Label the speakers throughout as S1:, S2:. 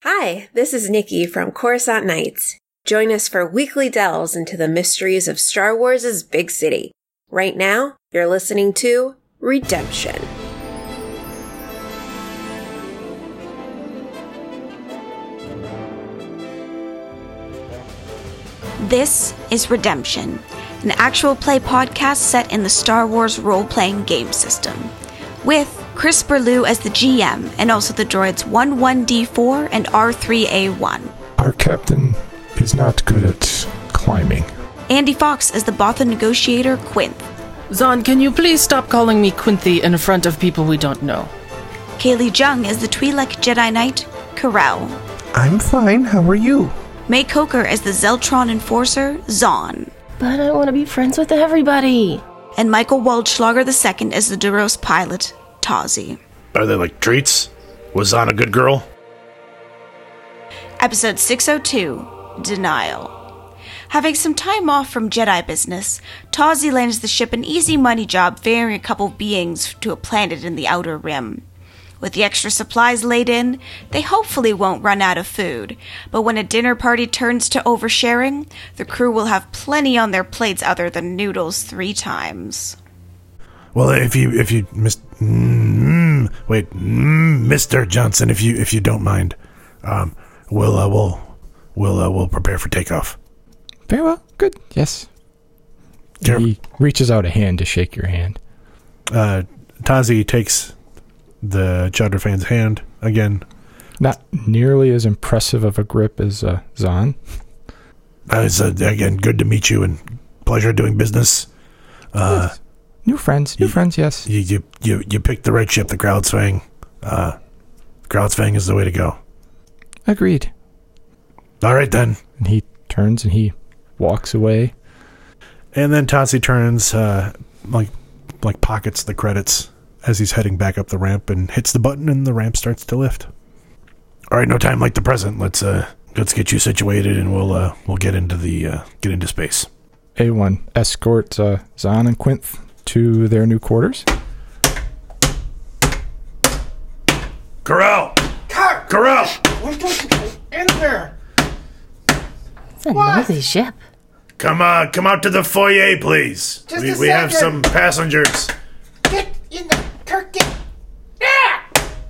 S1: Hi, this is Nikki from Coruscant Nights. Join us for weekly delves into the mysteries of Star Wars' big city. Right now, you're listening to Redemption.
S2: This is Redemption, an actual play podcast set in the Star Wars role-playing game system, with Chris Berlew as the GM and also the droids 11D4 and R3A1.
S3: Our captain is not good at climbing.
S2: Andy Fox as the Botha negotiator Quinth.
S4: Zahn, can you please stop calling me Quinthy in front of people we don't know?
S2: Kaylee Jung as the Twi'lek Jedi Knight Corel.
S5: I'm fine, how are you?
S2: May Coker as the Zeltron enforcer Zahn.
S6: But I want to be friends with everybody.
S2: And Michael Waldschlager II as the Duros pilot Tazi.
S7: Are they like treats? Was Zahn a good girl?
S2: Episode 602, Denial. Having some time off from Jedi business, Tazi lands the ship an easy money job ferrying a couple of beings to a planet in the Outer Rim. With the extra supplies laid in, they hopefully won't run out of food, but when a dinner party turns to oversharing, the crew will have plenty on their plates other than noodles 3 times.
S7: Well, if you Mr. Johnson, if you don't mind, we'll prepare for takeoff.
S3: Very well. Good. Yes. He reaches out a hand to shake your hand.
S7: Tazi takes the Chowder fan's hand again.
S3: Not nearly as impressive of a grip as Zahn.
S7: It's again good to meet you and pleasure doing business.
S3: Yes. New friends, yes.
S7: You picked the right ship, the Krautsfang. Krautsfang is the way to go.
S3: Agreed.
S7: All right, then.
S3: And he turns and he walks away.
S7: And then Tazi turns, like pockets the credits as he's heading back up the ramp and hits the button and the ramp starts to lift. All right, no time like the present. Let's get you situated and we'll get into space.
S3: A1 escorts Zahn and Quinth to their new quarters.
S7: Corel! Corel!
S5: In there!
S6: It's a noisy ship.
S7: Come out to the foyer, please. We have some passengers.
S5: Get in the Kirk, get... Ah!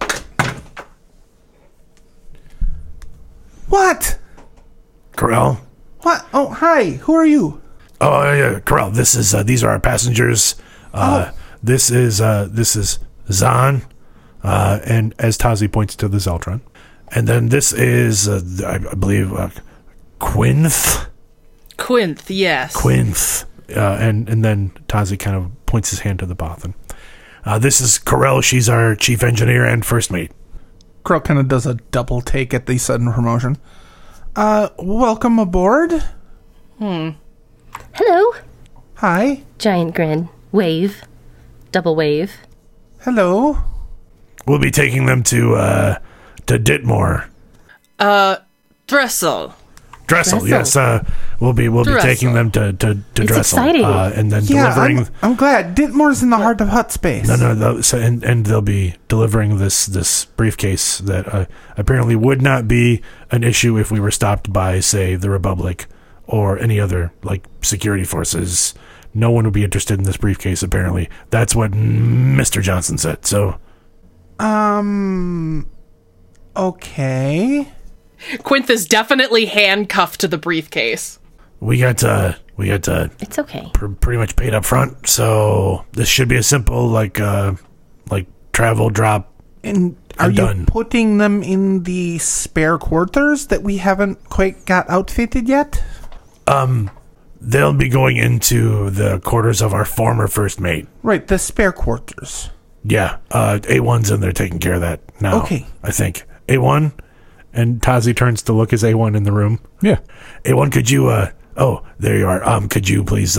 S5: What?
S7: Corel?
S5: What? Oh, hi. Who are you?
S7: Oh, yeah, Corel. These are our passengers. This is Zahn, and as Tazi points to the Zeltron, and then this is I believe Quinth.
S4: Quinth, yes.
S7: Quinth, and then Tazi kind of points his hand to the Bothan. This is Corel. She's our chief engineer and first mate.
S5: Crow kind of does a double take at the sudden promotion. Welcome aboard.
S6: Hello.
S5: Hi.
S6: Giant grin. Wave. Double wave.
S5: Hello.
S7: We'll be taking them to Ditmore.
S4: Dressel.
S7: Dressel, yes. We'll be taking them to
S6: It's
S7: Dressel.
S6: exciting.
S7: And then delivering.
S5: I'm glad. Ditmore's in the heart of Hutt space.
S7: No. So, and they'll be delivering this briefcase that apparently would not be an issue if we were stopped by, say, the Republic or any other like security forces. No one would be interested in this briefcase. Apparently, that's what Mr. Johnson said. So,
S5: okay.
S4: Quinth is definitely handcuffed to the briefcase.
S7: we got
S6: It's okay.
S7: pretty much paid up front. So this should be a simple like travel drop.
S5: And are you putting them in the spare quarters that we haven't quite got outfitted yet?
S7: They'll be going into the quarters of our former first mate.
S5: Right, the spare quarters.
S7: Yeah, A1's in there taking care of that now.
S5: Okay.
S7: I think. A1? And Tazi turns to look as A1 in the room.
S3: Yeah.
S7: A1, could you, oh, there you are. Could you please,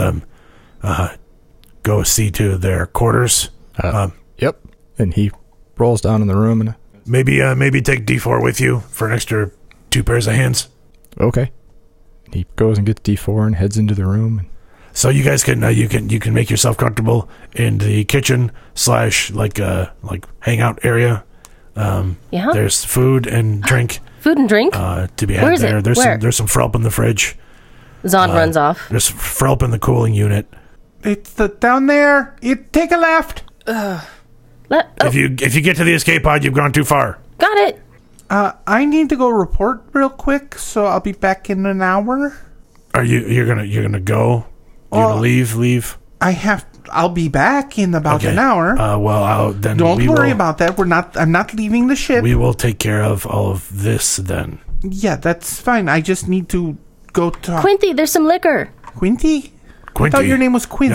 S7: go see to their quarters?
S3: Yep. And he rolls down in the room and...
S7: Maybe take D4 with you for an extra 2 pairs of hands.
S3: Okay. He goes and gets D4 and heads into the room.
S7: So you guys can you can make yourself comfortable in the kitchen / like hangout area.
S6: Yeah.
S7: There's food and drink
S6: Food and drink?
S7: To be had
S6: Where is
S7: there.
S6: it?
S7: There's some Frelp in the fridge.
S6: Zahn runs off.
S7: There's Frelp in the cooling unit.
S5: It's down there. Take a left.
S7: If you get to the escape pod, you've gone too far.
S6: Got it.
S5: I need to go report real quick, so I'll be back in an hour.
S7: Are you're gonna go? You're gonna leave?
S5: I'll be back in about an hour.
S7: Don't
S5: worry about that. I'm not leaving the ship.
S7: We will take care of all of this then.
S5: Yeah, that's fine. I just need to go talk.
S6: Quinty, there's some liquor.
S5: Quinty? I thought your name was Quint.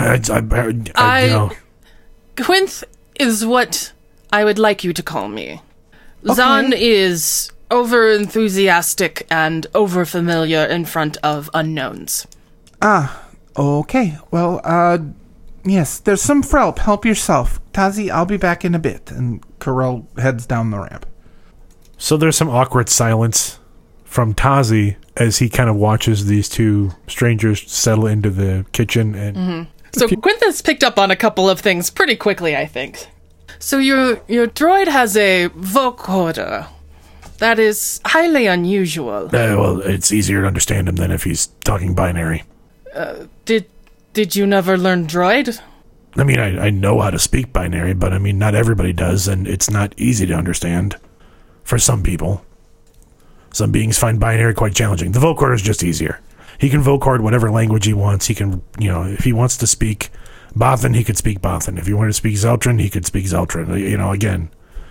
S4: Quinth is what I would like you to call me.
S5: Okay.
S4: Zahn is over-enthusiastic and over-familiar in front of unknowns.
S5: Okay. Well, yes, there's some Frelp. Help yourself. Tazi, I'll be back in a bit. And Corel heads down the ramp.
S7: So there's some awkward silence from Tazi as he kind of watches these two strangers settle into the kitchen. And
S4: So Quinth has picked up on a couple of things pretty quickly, I think. So your droid has a vocoder. That is highly unusual.
S7: Well, it's easier to understand him than if he's talking binary.
S4: Did you never learn droid?
S7: I mean, I know how to speak binary, but I mean, not everybody does, and it's not easy to understand for some people. Some beings find binary quite challenging. The vocoder is just easier. He can vocord whatever language he wants. He can, if he wants to speak Bothan, he could speak Bothan. If he wanted to speak Zeltran, he could speak Zeltran. Again,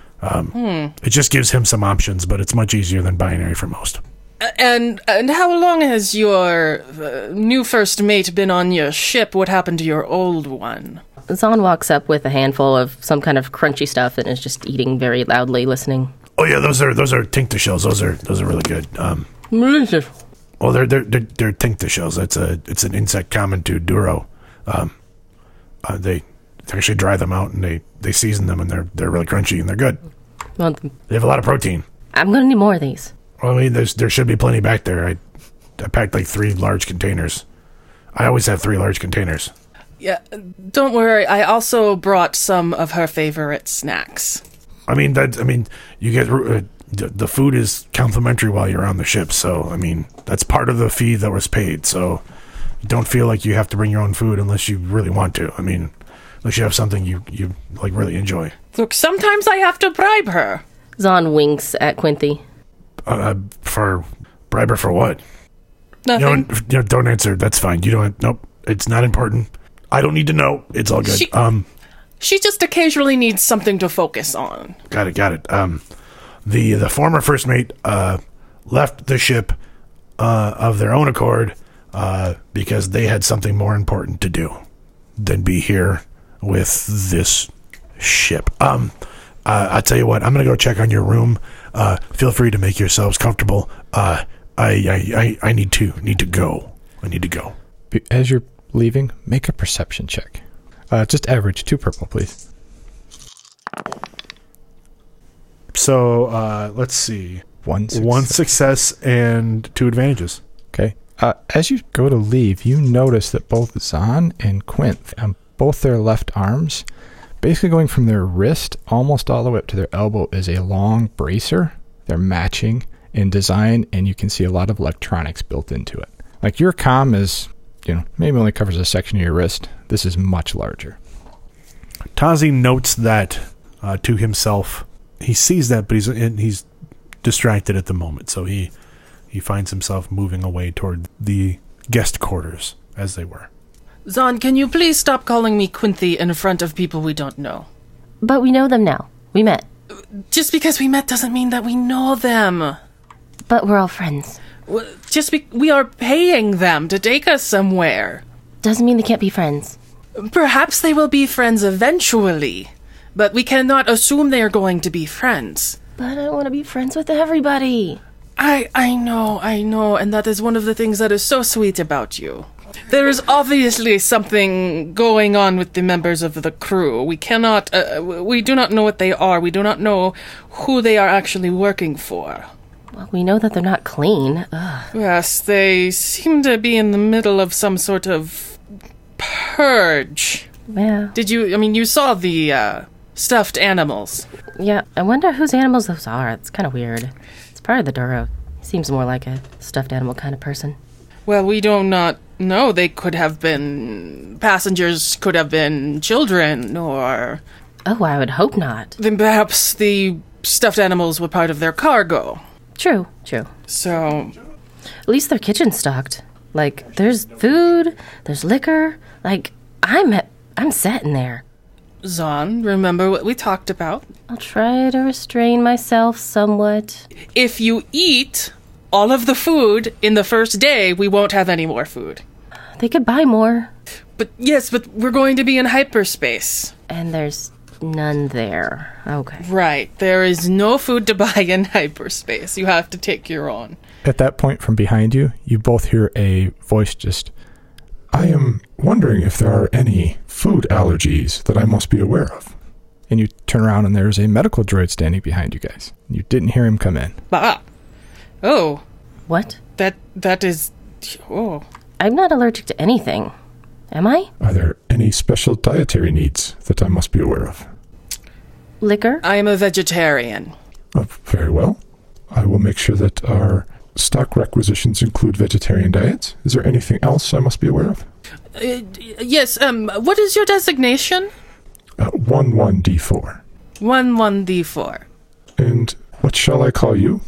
S7: it just gives him some options, but it's much easier than binary for most.
S4: And how long has your new first mate been on your ship? What happened to your old one?
S6: Zahn walks up with a handful of some kind of crunchy stuff and is just eating very loudly, listening.
S7: Oh yeah, those are tincta shells. Those are really good. Well, they're tincta shells. It's an insect common to Duro. They actually dry them out and they season them, and they're really crunchy and they're good.
S6: Well,
S7: they have a lot of protein.
S6: I'm gonna need more of these.
S7: Well, I mean, there should be plenty back there. I packed like 3 large containers. I always have 3 large containers.
S4: Yeah, don't worry. I also brought some of her favorite snacks.
S7: I mean, you get the food is complimentary while you're on the ship. So, I mean, that's part of the fee that was paid. So, you don't feel like you have to bring your own food unless you really want to. I mean, unless you have something you like really enjoy.
S4: Look, sometimes I have to bribe her.
S6: Zahn winks at Quinty.
S7: For bribe her for what?
S4: Nothing.
S7: Don't answer. That's fine. You don't. Nope. It's not important. I don't need to know. It's all good.
S4: She just occasionally needs something to focus on.
S7: Got it. The former first mate left the ship of their own accord because they had something more important to do than be here with this ship. I'll tell you what. I'm gonna go check on your room. Feel free to make yourselves comfortable. I need to go. I need to go.
S3: As you're leaving, make a perception check. Just average 2 purple, please.
S7: So let's see.
S3: 1 success.
S7: 1 success and 2 advantages.
S3: Okay. As you go to leave, you notice that both Zahn and Quinth, on both their left arms, basically going from their wrist almost all the way up to their elbow, is a long bracer. They're matching in design, and you can see a lot of electronics built into it. Like your comm is, maybe only covers a section of your wrist. This is much larger.
S7: Tazi notes that to himself. He sees that, but he's distracted at the moment, so he finds himself moving away toward the guest quarters as they were.
S4: Zahn, can you please stop calling me Quinty in front of people we don't know?
S6: But we know them now. We met.
S4: Just because we met doesn't mean that we know them.
S6: But we're all friends.
S4: We are paying them to take us somewhere.
S6: Doesn't mean they can't be friends.
S4: Perhaps they will be friends eventually, but we cannot assume they are going to be friends.
S6: But I want to be friends with everybody.
S4: I know, and that is one of the things that is so sweet about you. There is obviously something going on with the members of the crew. We do not know what they are. We do not know who they are actually working for.
S6: Well, we know that they're not clean. Ugh.
S4: Yes, they seem to be in the middle of some sort of purge.
S6: Yeah.
S4: You saw the stuffed animals.
S6: Yeah, I wonder whose animals those are. It's kind of weird. It's Part of the Duro. Seems more like a stuffed animal kind of person.
S4: Well, we do not know. They could have been passengers, could have been children, or...
S6: Oh, I would hope not.
S4: Then perhaps the stuffed animals were part of their cargo.
S6: True.
S4: So...
S6: At least their kitchen's stocked. Like, there's food, there's liquor. Like, I'm set in there.
S4: Zahn, remember what we talked about?
S6: I'll try to restrain myself somewhat.
S4: If you eat all of the food in the first day, we won't have any more food.
S6: They could buy more.
S4: But we're going to be in hyperspace.
S6: And there's none there. Okay.
S4: Right. There is no food to buy in hyperspace. You have to take your own.
S3: At that point, from behind you, you both hear a voice just, I am wondering if there are any food allergies that I must be aware of. And you turn around and there's a medical droid standing behind you guys. You didn't hear him come in.
S4: Oh.
S6: What?
S4: That is... Oh.
S6: I'm not allergic to anything. Am I?
S3: Are there any special dietary needs that I must be aware of?
S6: Liquor?
S4: I am a vegetarian.
S3: Very well. I will make sure that our stock requisitions include vegetarian diets. Is there anything else I must be aware of?
S4: Yes, what is your designation?
S3: 11D4.
S4: 11D4.
S3: And what shall I call you?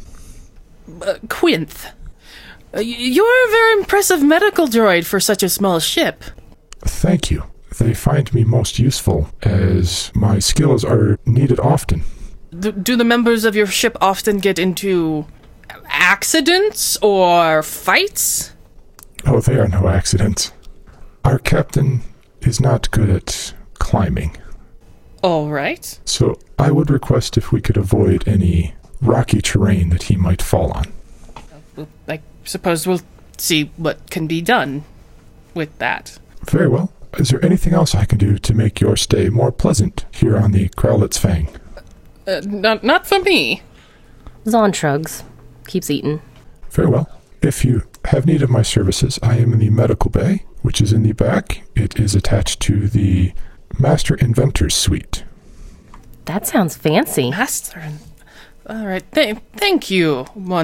S4: Quinth. You're a very impressive medical droid for such a small ship.
S3: Thank you. They find me most useful, as my skills are needed often.
S4: Do the members of your ship often get into accidents or fights?
S3: Oh, they are no accidents. Our captain is not good at climbing.
S4: All right.
S3: So I would request if we could avoid any rocky terrain that he might fall on.
S4: I suppose we'll see what can be done with that.
S3: Very well. Is there anything else I can do to make your stay more pleasant here on the Crowlet's Fang?
S4: Not for me.
S6: Zahn shrugs. Keeps eating.
S3: Very well. If you have need of my services, I am in the medical bay, which is in the back. It is attached to the Master Inventor's Suite.
S6: That sounds fancy.
S4: All right. Thank you,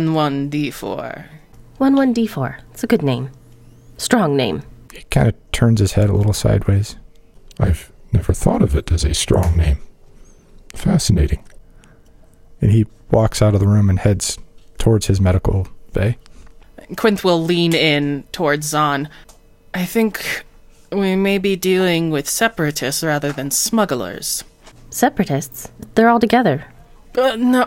S4: 11D4.
S6: 11D4. It's a good name. Strong name.
S3: He kind of turns his head a little sideways. I've never thought of it as a strong name. Fascinating. And he walks out of the room and heads towards his medical bay.
S4: Quinth will lean in towards Zahn. I think we may be dealing with separatists rather than smugglers.
S6: Separatists? They're all together.
S4: No.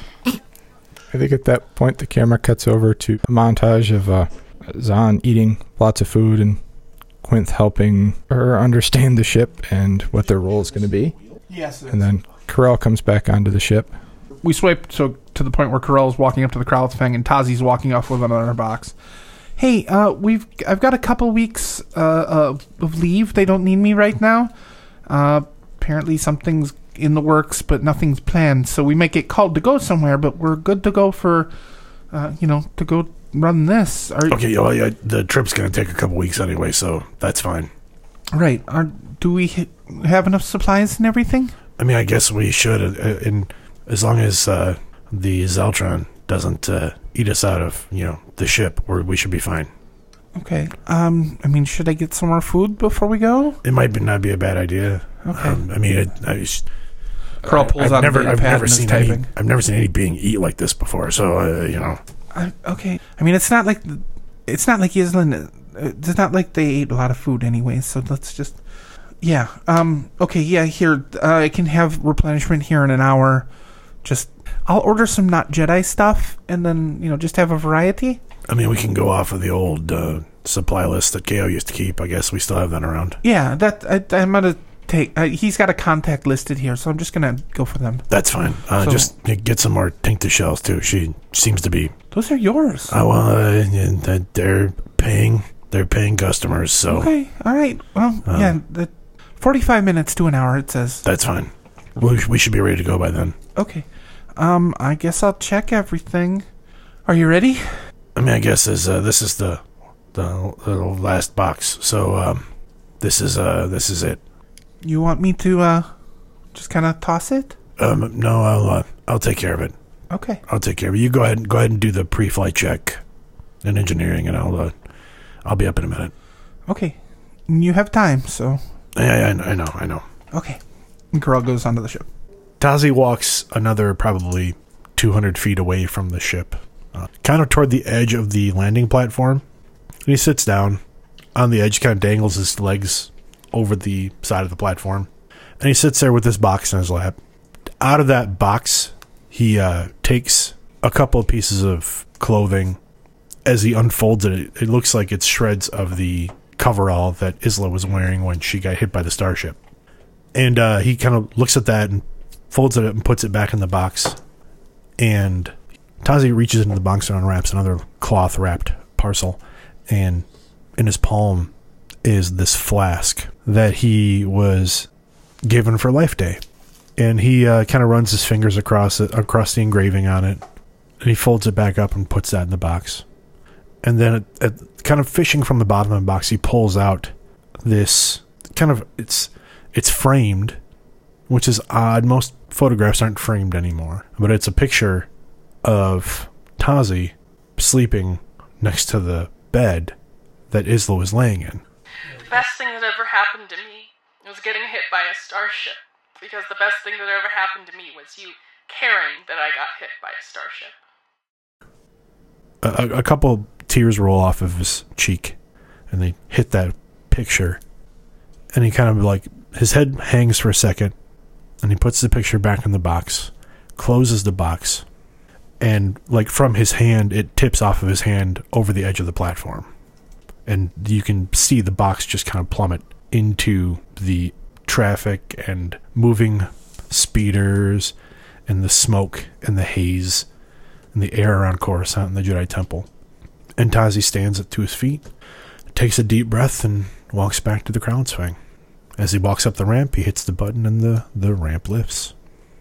S3: I think at that point the camera cuts over to a montage of Zahn eating lots of food and Quinth helping her understand the ship and what their role is going to be.
S5: Yes.
S3: And then Corell comes back onto the ship.
S5: We swipe to the point where Corell's walking up to the Crowlet's Fang and Tazi's walking off with another box. Hey, I've got a couple weeks of leave. They don't need me right now. Apparently something's in the works, but nothing's planned. So we might get called to go somewhere, but we're good to go for, to go run this.
S7: Okay, well, yeah, the trip's going to take a couple weeks anyway, so that's fine.
S5: Right. Do we have enough supplies and everything?
S7: I mean, I guess we should, as long as the Zeltron doesn't eat us out of, the ship, we should be fine.
S5: Okay. Should I get some more food before we go?
S7: It might not be a bad idea.
S5: Okay.
S7: Corell
S5: pulls out a data pad and is typing.
S7: I've never seen any being eat like this before, so
S5: okay. I mean, it's not like Island. It's not like they ate a lot of food anyway. So let's just. Yeah. Okay. Yeah. Here, I can have replenishment here in an hour. I'll order some not Jedi stuff, and then just have a variety.
S7: I mean, we can go off of the old supply list that KO used to keep. I guess we still have that around.
S5: Yeah. I'm gonna take. He's got a contact listed here, so I'm just gonna go for them.
S7: That's fine. Just get some more Tinctus shells too. She seems to be.
S5: Those are yours.
S7: Oh well, they're paying customers. So
S5: okay. All right. Well, 45 minutes to an hour. It says.
S7: That's fine. We should be ready to go by then.
S5: Okay. I guess I'll check everything. Are you ready?
S7: I mean, I guess this is the last box. So this is it.
S5: You want me to just kind of toss it?
S7: No, I'll take care of it.
S5: Okay.
S7: I'll take care of you. You go ahead and do the pre-flight check and engineering, and I'll be up in a minute.
S5: Okay. You have time, so...
S7: Yeah, I know.
S5: Okay. And Corell goes onto the ship.
S7: Tazi walks another probably 200 feet away from the ship, kind of toward the edge of the landing platform. And he sits down on the edge, kind of dangles his legs over the side of the platform. And he sits there with this box in his lap. Out of that box, he takes a couple of pieces of clothing. As he unfolds it, it looks like it's shreds of the coverall that Isla was wearing when she got hit by the starship. And he kind of looks at that and folds it up and puts it back in the box. And Tazi reaches into the box and unwraps another cloth-wrapped parcel. And in his palm is this flask that he was given for Life Day. And he kind of runs his fingers across the engraving on it. And he folds it back up and puts that in the box. And then, kind of fishing from the bottom of the box, he pulls out this kind of... It's framed, which is odd. Most photographs aren't framed anymore. But it's a picture of Tazi sleeping next to the bed that Isla was laying in.
S4: The best thing that ever happened to me was getting hit by a starship. Because the best thing that ever happened to me was you caring that I got hit by a starship.
S7: A couple tears roll off of his cheek, and they hit that picture. And he kind of like... His head hangs for a second, and he puts the picture back in the box, closes the box, and like from his hand, it tips off of his hand over the edge of the platform. And you can see the box just kind of plummet into the traffic and moving speeders and the smoke and the haze and the air around Coruscant and the Jedi Temple. And Tazi stands to his feet, takes a deep breath, and walks back to the Crown's Fang. As he walks up the ramp, he hits the button and the ramp lifts.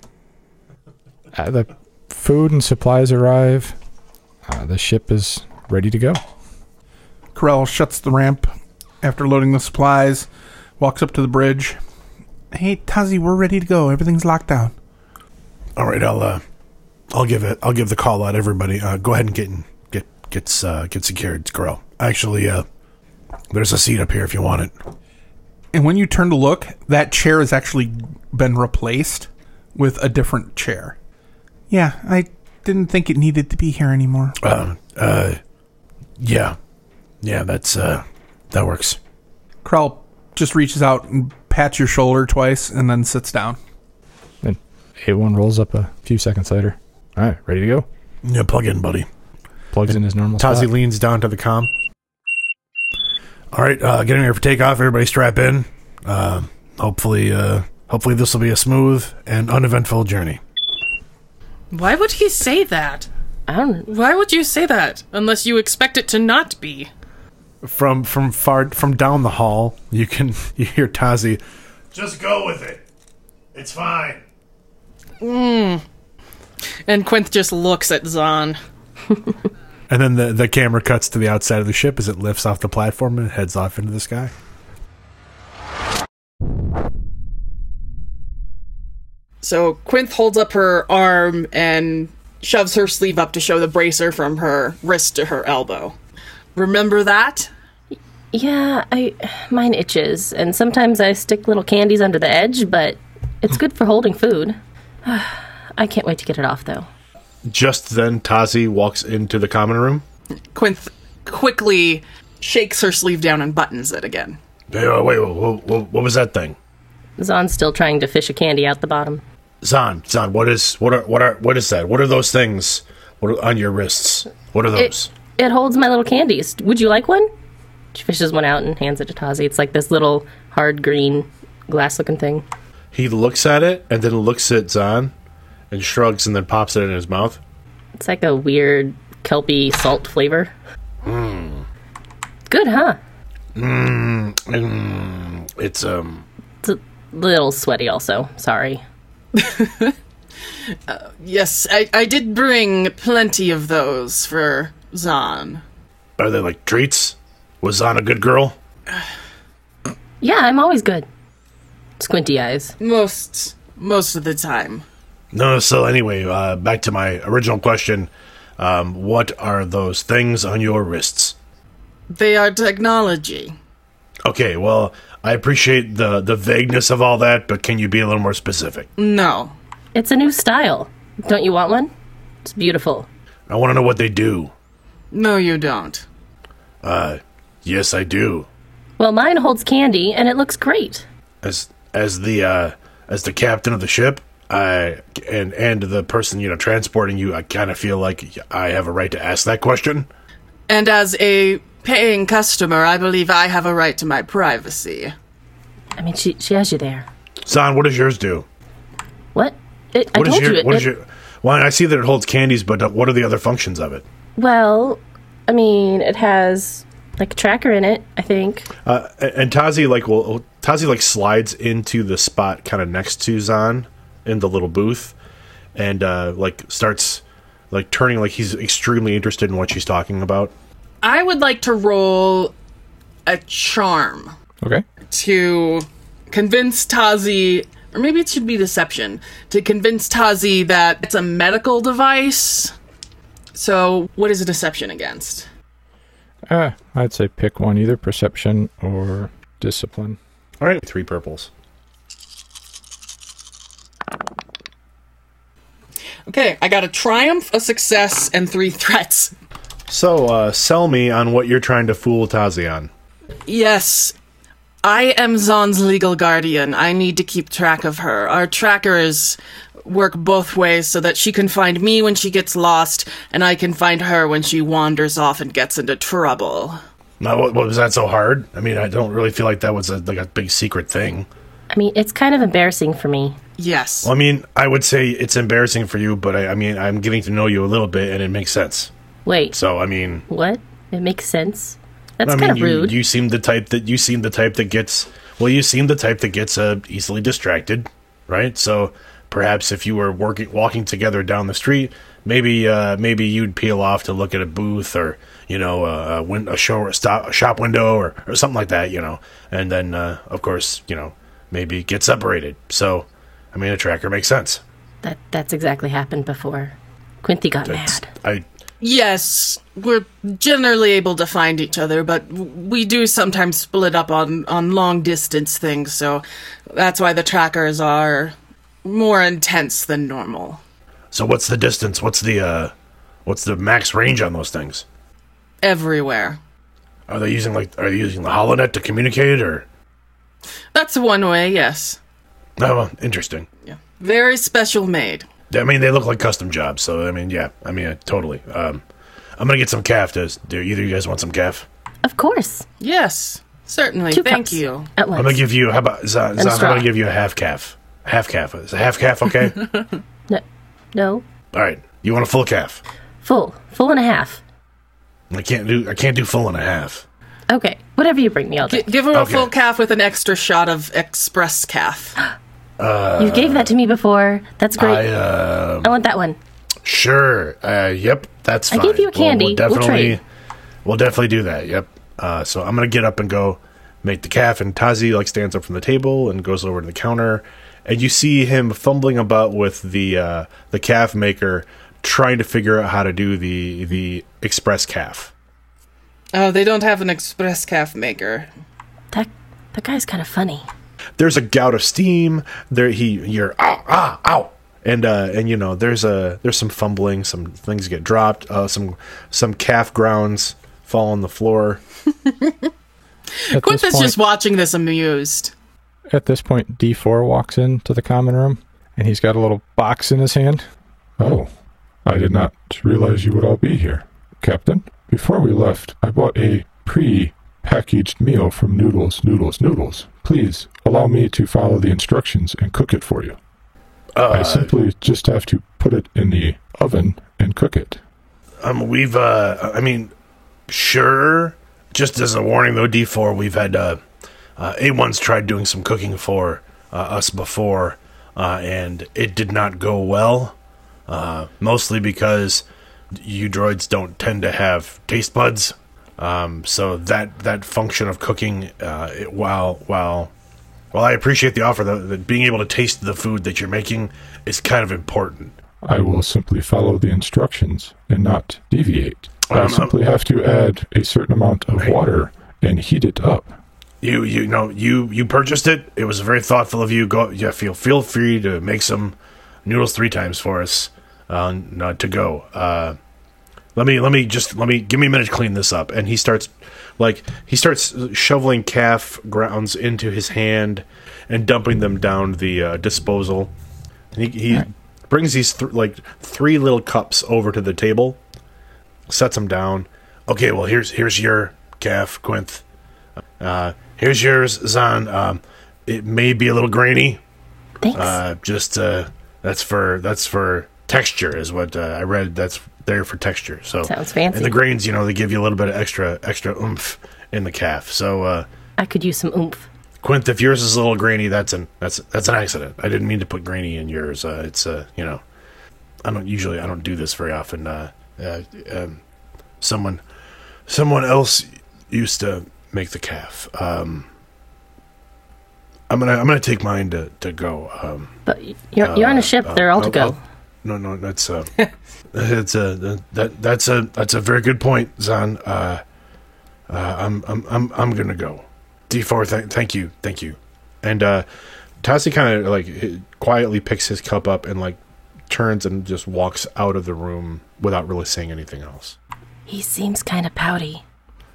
S3: The food and supplies arrive. The ship is ready to go.
S5: Corell shuts the ramp after loading the supplies, walks up to the bridge. Hey, Tazi, we're ready to go. Everything's locked down.
S7: All right, I'll give the call out. Everybody, go ahead and get secured, Corell. Actually, there's a seat up here if you want it.
S5: And when you turn to look, that chair has actually been replaced with a different chair. Yeah, I didn't think it needed to be here anymore.
S7: Yeah, that works.
S5: Corell just reaches out and pats your shoulder twice and then sits down.
S3: Then A1 rolls up a few seconds later. All right, ready to go?
S7: Yeah, plug in, buddy.
S3: Plugs in his normal
S7: Tazi
S3: spot.
S7: leans down to the comm. All right, getting ready for takeoff. Everybody strap in. Hopefully this will be a smooth and uneventful journey.
S4: Why would he say that?
S6: I don't know.
S4: Why would you say that? Unless you expect it to not be.
S7: From down the hall, you hear Tazi. Just go with it. It's fine.
S4: And Quinth just looks at Zahn.
S7: And then the camera cuts to the outside of the ship as it lifts off the platform and heads off into the sky.
S4: So Quinth holds up her arm and shoves her sleeve up to show the bracer from her wrist to her elbow. Remember that?
S6: Yeah, mine itches, and sometimes I stick little candies under the edge, but it's good for holding food. I can't wait to get it off, though.
S7: Just then, Tazi walks into the common room.
S4: Quinth quickly shakes her sleeve down and buttons it again.
S7: Hey, wait, what was that thing?
S6: Zahn's still trying to fish a candy out the bottom.
S7: Zahn, what is that? What are those things? What are on your wrists? What are those?
S6: It holds my little candies. Would you like one? She fishes one out and hands it to Tazi. It's like this little hard green glass-looking thing.
S7: He looks at it and then looks at Zahn and shrugs and then pops it in his mouth.
S6: It's like a weird kelpy salt flavor. Good, huh?
S7: It's
S6: It's a little sweaty also. Sorry.
S4: Yes, I did bring plenty of those for Zahn.
S7: Are they like treats? Was Zahn a good girl?
S6: Yeah, I'm always good. Squinty eyes.
S4: Most of the time.
S7: No, so anyway, back to my original question. What are those things on your wrists?
S4: They are technology.
S7: Okay, well, I appreciate the vagueness of all that, but can you be a little more specific?
S4: No.
S6: It's a new style. Don't you want one? It's beautiful.
S7: I want to know what they do.
S4: No, you don't.
S7: Yes, I do.
S6: Well, mine holds candy, and it looks great.
S7: As the captain of the ship, and the person, transporting you, I kind of feel like I have a right to ask that question.
S4: And as a paying customer, I believe I have a right to my privacy.
S6: I mean, she has you there.
S7: Zahn, what does yours do?
S6: What? I told you.
S7: Well, I see that it holds candies, but what are the other functions of it?
S6: Well, I mean, it has like a tracker in it, I think.
S7: And Tazi slides into the spot kind of next to Zahn in the little booth, and starts turning like he's extremely interested in what she's talking about.
S4: I would like to roll a charm.
S3: Okay.
S4: To convince Tazi, or maybe it should be deception, to convince Tazi that it's a medical device. So, what is a deception against?
S3: I'd say pick one, either perception or discipline.
S7: All right, 3 purples.
S4: Okay, I got a triumph, a success, and 3 threats.
S7: So, sell me on what you're trying to fool Tazi on.
S4: Yes. I am Zahn's legal guardian. I need to keep track of her. Our trackers work both ways so that she can find me when she gets lost, and I can find her when she wanders off and gets into trouble.
S7: Now, what was that so hard? I mean, I don't really feel like that was a big secret thing.
S6: I mean, it's kind of embarrassing for me.
S4: Yes.
S7: Well, I mean, I would say it's embarrassing for you, but I mean, I'm getting to know you a little bit, and it makes sense.
S6: Wait.
S7: So, I mean...
S6: What? It makes sense? That's kind of rude.
S7: You seem the type that gets... Well, you seem the type that gets easily distracted, right? So, perhaps if you were walking together down the street, maybe you'd peel off to look at a booth or, a shop window or something like that, And then, of course, maybe get separated. So, I mean, a tracker makes sense.
S6: That's exactly happened before. Quinty got mad.
S4: Yes, we're generally able to find each other, but we do sometimes split up on long-distance things, so that's why the trackers are more intense than normal.
S7: So what's the distance? What's the max range on those things?
S4: Everywhere.
S7: Are they using the HoloNet to communicate, or?
S4: That's one way, yes.
S7: Oh, well, interesting.
S4: Yeah. Very special made.
S7: I mean, they look like custom jobs, so, totally. I'm gonna get some calf. Do either of you guys want some calf?
S6: Of course.
S4: Yes, certainly.
S6: 2
S4: Thank
S6: cups
S4: you.
S6: At once.
S7: I'm gonna give you, how about, Zahn, I'm gonna give you a half calf. Half calf. Is a half calf okay?
S6: No.
S7: Alright, you want a full calf?
S6: Full and a half.
S7: I can't do full and a half.
S6: Okay, whatever you bring me, I'll drink.
S4: Give her a full calf with an extra shot of express calf.
S6: You gave that to me before. That's great. I want that one.
S7: Sure. Yep, that's fine.
S6: I gave you a candy.
S7: We'll definitely do that, yep. So I'm going to get up and go make the calf, and Tazi stands up from the table and goes over to the counter, and you see him fumbling about with the calf maker, trying to figure out how to do the express calf.
S4: Oh, they don't have an express calf maker.
S6: That guy's kind of funny.
S7: There's a gout of steam. You're ow, and there's some fumbling. Some things get dropped. Some calf grounds fall on the floor.
S4: Quintus just watching this amused.
S3: At this point, D4 walks into the common room, and he's got a little box in his hand.
S8: Oh, I did not realize you would all be here. Captain, before we left, I bought a pre-packaged meal from Noodles. Please, allow me to follow the instructions and cook it for you. I simply just have to put it in the oven and cook it.
S7: Sure. Just as a warning, though, D4, we've had A1's tried doing some cooking for us before, and it did not go well. Mostly because you droids don't tend to have taste buds. So that function of cooking, while Well, I appreciate the offer, though. That being able to taste the food that you're making is kind of important.
S8: I will simply follow the instructions and not deviate. I simply have to add a certain amount of water and heat it up.
S7: You purchased it. It was very thoughtful of you. Feel free to make some noodles 3 times for us to go. Let me give me a minute to clean this up. And he starts shoveling calf grounds into his hand and dumping them down the disposal. And he brings these 3 little cups over to the table, sets them down. Okay, well here's your calf, Quinth. Here's yours, Zahn. It may be a little grainy.
S6: Thanks.
S7: That's for texture, is what I read. That's there for texture. So
S6: sounds fancy.
S7: And the grains, they give you a little bit of extra oomph in the calf. So
S6: I could use some oomph.
S7: Quinth, if yours is a little grainy, that's an accident. I didn't mean to put grainy in yours. It's I don't do this very often. Someone else used to make the calf. I'm gonna take mine to go.
S6: But you're on a ship. They're all to go.
S7: No, that's that's a very good point, Zahn. I'm gonna go. D4, thank you. And Tazi kind of quietly picks his cup up and turns and just walks out of the room without really saying anything else.
S6: He seems kind of pouty.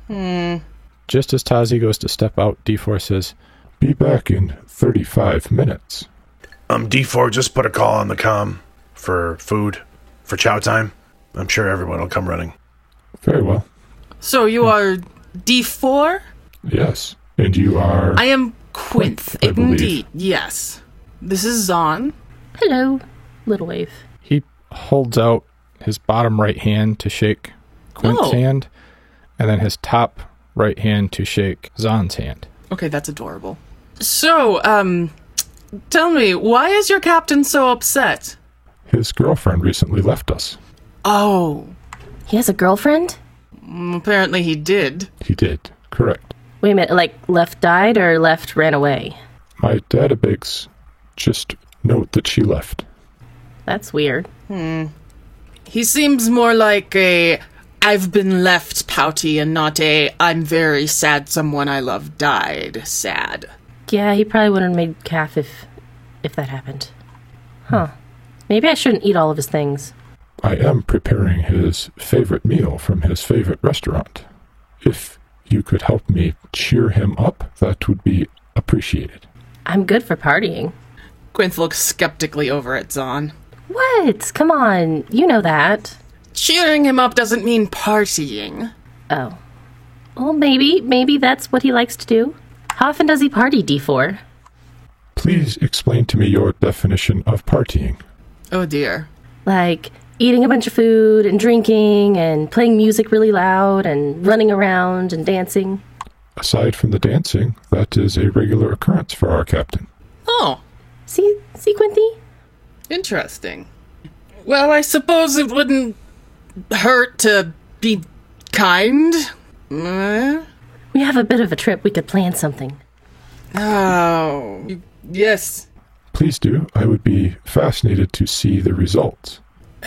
S3: Just as Tazi goes to step out, D4 says,
S8: "Be back in 35 minutes."
S7: D4, just put a call on the comm for food, for chow time. I'm sure everyone will come running.
S8: Very well.
S4: So you are D4?
S8: Yes. And you are...
S4: I am Quinth,
S8: I believe.
S4: indeed, yes. This is Zahn.
S6: Hello, little wave.
S3: he holds out his bottom right hand to shake Quinth's hand, and then his top right hand to shake Zahn's hand.
S4: Okay, that's adorable. So, tell me, why is your captain so upset?
S8: His girlfriend recently left us.
S4: Oh.
S6: He has a girlfriend?
S4: Apparently he did.
S8: He did. Correct.
S6: Wait a minute, left died or left ran away?
S8: My databases just note that she left.
S6: That's weird.
S4: He seems more like a I've been left pouty and not a I'm very sad someone I love died sad.
S6: Yeah, he probably wouldn't have made calf if that happened. Huh. Maybe I shouldn't eat all of his things.
S8: I am preparing his favorite meal from his favorite restaurant. If you could help me cheer him up, that would be appreciated.
S6: I'm good for partying.
S4: Quinth looks skeptically over at Zahn.
S6: What? Come on, you know that.
S4: Cheering him up doesn't mean partying.
S6: Oh. Well, maybe that's what he likes to do. How often does he party, D4?
S8: Please explain to me your definition of partying.
S4: Oh dear.
S6: Like eating a bunch of food and drinking and playing music really loud and running around and dancing.
S8: Aside from the dancing, that is a regular occurrence for our captain.
S4: Oh,
S6: See, Quinty?
S4: interesting. Well, I suppose it wouldn't hurt to be kind.
S6: We have a bit of a trip. We could plan something.
S4: Oh, yes.
S8: Please do. I would be fascinated to see the results.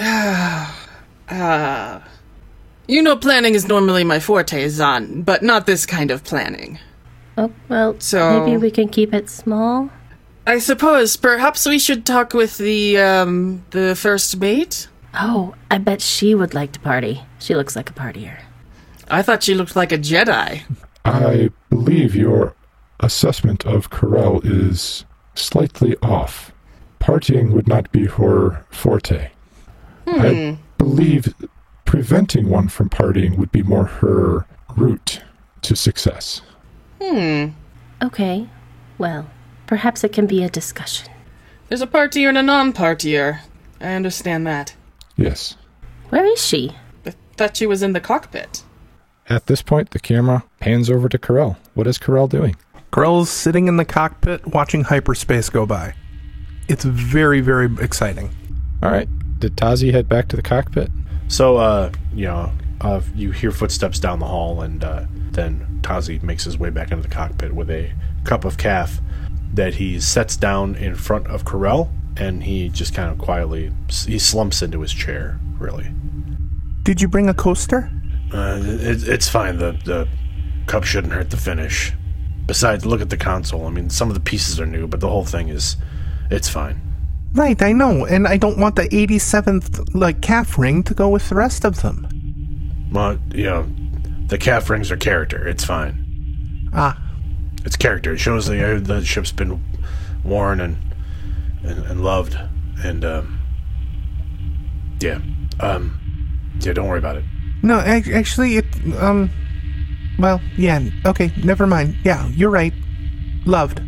S4: Planning is normally my forte, Zahn, but not this kind of planning.
S6: Oh, well,
S4: So-
S6: maybe we can keep it small.
S4: I suppose perhaps we should talk with the first mate?
S6: Oh, I bet she would like to party. She looks like a partier.
S4: I thought she looked like a Jedi.
S8: I believe your assessment of Corell is slightly off. Partying would not be her forte. I believe preventing one from partying would be more her route to success.
S6: Okay, well, perhaps it can be a discussion.
S4: There's a partier and a non-partier. I understand that.
S8: Yes.
S6: Where is she?
S4: I thought she was in the cockpit.
S3: At this point, the camera pans over to Corell. What is Corell doing?
S5: Corell's sitting in the cockpit watching hyperspace go by. It's very, very exciting.
S3: All right. Did Tazi head back to the cockpit?
S7: So, you hear footsteps down the hall, and then Tazi makes his way back into the cockpit with a cup of calf. that he sets down in front of Corell, and he just kind of quietly, he slumps into his chair, really.
S5: Did you bring a coaster?
S7: It's fine. The cup shouldn't hurt the finish. Besides, look at the console. I mean, some of the pieces are new, but the whole thing it's fine.
S5: Right, I know, and I don't want the 87th, calf ring to go with the rest of them.
S7: Well, the calf rings are character. It's fine.
S5: Ah.
S7: It's character. It shows the ship's been worn and loved, and yeah, don't worry about it.
S5: No, actually, well, yeah, okay, never mind. Yeah, you're right. Loved.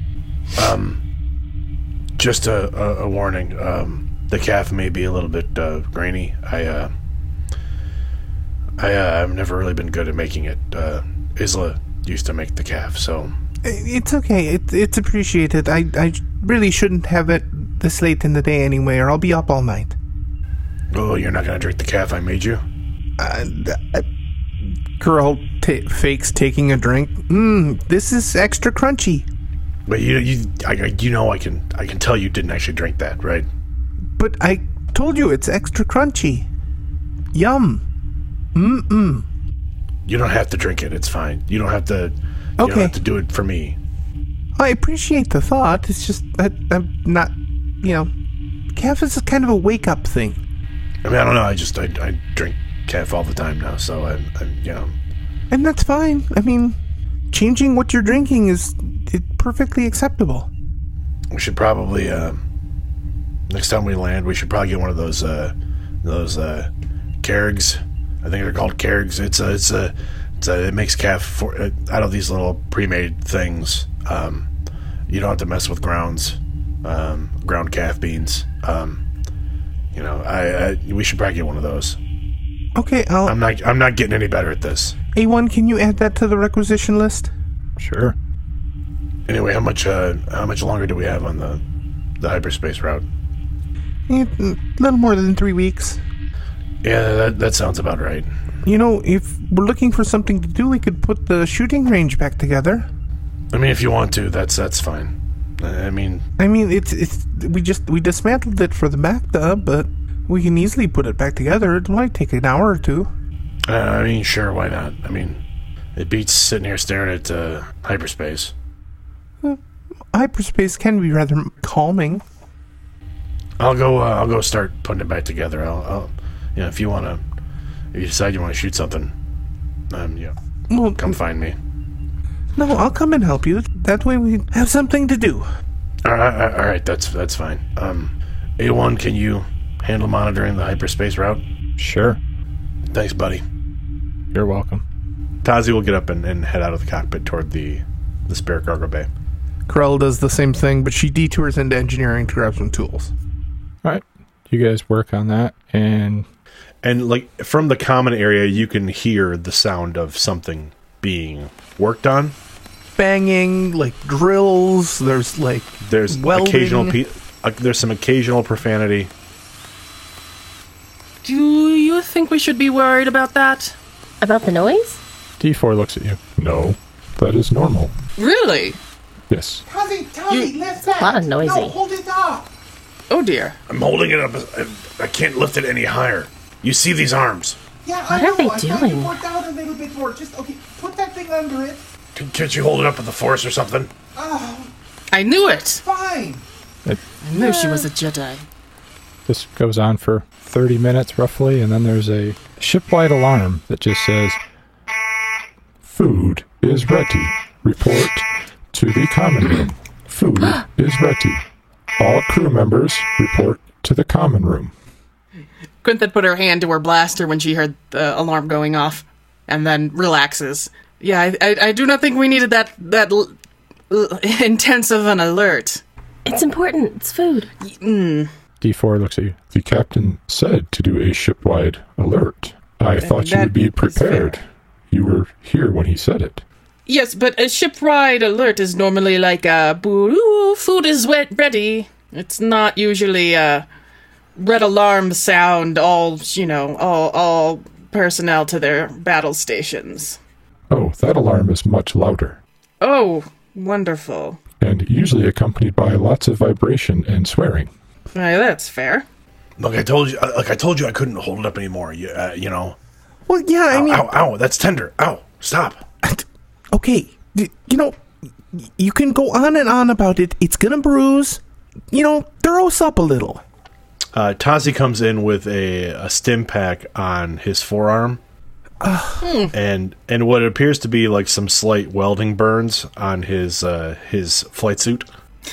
S7: Just a warning. The calf may be a little bit grainy. I've never really been good at making it. Isla used to make the calf, so...
S5: It's okay. It's appreciated. I really shouldn't have it this late in the day anyway, or I'll be up all night.
S7: Oh, you're not going to drink the calf I made you?
S5: Girl fakes taking a drink. This is extra crunchy.
S7: But I can tell you didn't actually drink that, right?
S5: But I told you it's extra crunchy. Yum.
S7: You don't have to drink it. It's fine. You don't have to. You don't have to do it for me.
S5: I appreciate the thought. It's just I'm not. Calf is kind of a wake-up thing.
S7: I mean, I don't know. I drink calf all the time now, so I'm
S5: And that's fine. I mean, changing what you're drinking is perfectly acceptable.
S7: We should probably next time we land, we should probably get one of those Kerrigs. I think they're called Kerrigs. It makes calf out of these little pre-made things. You don't have to mess with ground calf beans. We should probably get one of those.
S5: Okay,
S7: I'm not getting any better at this.
S5: A1, can you add that to the requisition list?
S3: Sure.
S7: Anyway, how much longer do we have on the hyperspace route?
S5: A little more than 3 weeks.
S7: Yeah, that sounds about right.
S5: If we're looking for something to do, we could put the shooting range back together.
S7: I mean, if you want to, that's fine. I mean,
S5: it's we dismantled it for the Bacta, but we can easily put it back together. It might take an hour or two.
S7: Sure, why not? I mean, it beats sitting here staring at hyperspace.
S5: Hyperspace can be rather calming.
S7: I'll go start putting it back together. I'll if you decide you want to shoot something,
S5: well,
S7: come find me.
S5: No, I'll come and help you. That way we have something to do.
S7: All right, that's fine. A1, can you handle monitoring the hyperspace route?
S3: Sure.
S7: Thanks, buddy.
S3: You're welcome.
S7: Tazi will get up and head out of the cockpit toward the spare cargo bay.
S5: Corell does the same thing, but she detours into engineering to grab some tools.
S3: All right. You guys work on that, and
S7: from the common area, you can hear the sound of something being worked on.
S5: Banging, drills. There's welding.
S7: Occasional there's some occasional profanity.
S4: Do you think we should be worried about that?
S6: About the noise?
S3: D4 looks at you.
S8: No, that is normal.
S4: Really?
S8: Yes.
S5: Tazi, lift that.
S6: A lot of noisy.
S5: No, hold it up.
S4: Oh dear.
S7: I'm holding it up. I can't lift it any higher. You see these arms?
S5: Yeah,
S6: what are they doing?
S5: Work out a little bit more. Just put that thing under it.
S7: Can't you hold it up with the force or something?
S4: I knew it.
S5: Fine.
S4: I knew she was a Jedi.
S3: This goes on for 30 minutes roughly, and then there's a ship-wide alarm that just says,
S8: Food is ready. Report to the common room. Food is ready. All crew members report to the common room.
S4: Quintha put her hand to her blaster when she heard the alarm going off, and then relaxes. Yeah, I do not think we needed that intense of an alert.
S6: It's important. It's food.
S3: D4 looks at you.
S8: The captain said to do a ship-wide alert. I thought you would be prepared. You were here when he said it.
S4: Yes, but a ship-wide alert is normally like a boo, food is ready. It's not usually a red alarm sound, all personnel to their battle stations.
S8: Oh, that alarm is much louder.
S4: Oh, wonderful.
S8: and usually accompanied by lots of vibration and swearing.
S4: Right, that's fair.
S7: Look, I told you I couldn't hold it up anymore. You know.
S9: Well, yeah, I mean...
S7: Ow, that's tender. Ow, stop.
S9: Okay, you know, you can go on and on about it. It's gonna bruise. You know, throw us up a little.
S7: Tazi comes in with a stim pack on his forearm. And what appears to be like some slight welding burns on his flight suit.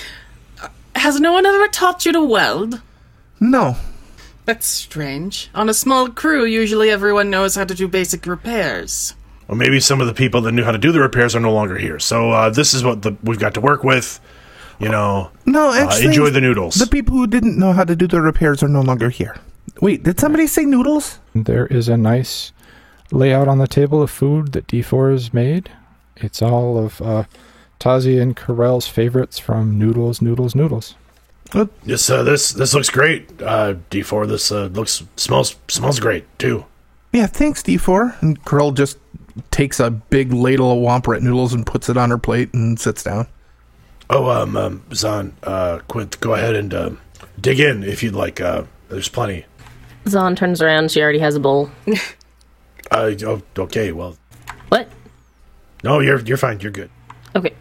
S4: Has no one ever taught you to weld?
S9: No.
S4: That's strange. On a small crew, usually everyone knows how to do basic repairs.
S7: Or maybe some of the people that knew how to do the repairs are no longer here. So this is what we've got to work with. You know,
S9: no, actually,
S7: enjoy the noodles.
S9: The people who didn't know how to do the repairs are no longer here. Wait, did somebody say noodles?
S3: There is a nice layout on the table of food that D4 has made. It's all of Tazi and Corell's favorites from Noodles.
S7: Yes, this looks great, D4. This smells great too.
S9: Yeah, thanks, D4. And Corell just takes a big ladle of Womp-Rat noodles and puts it on her plate and sits down.
S7: Oh, Zahn, Quint, go ahead and dig in if you'd like. There's plenty.
S6: Zahn turns around. She already has a bowl.
S7: Okay, well.
S6: What?
S7: No, you're fine. You're good.
S6: Okay.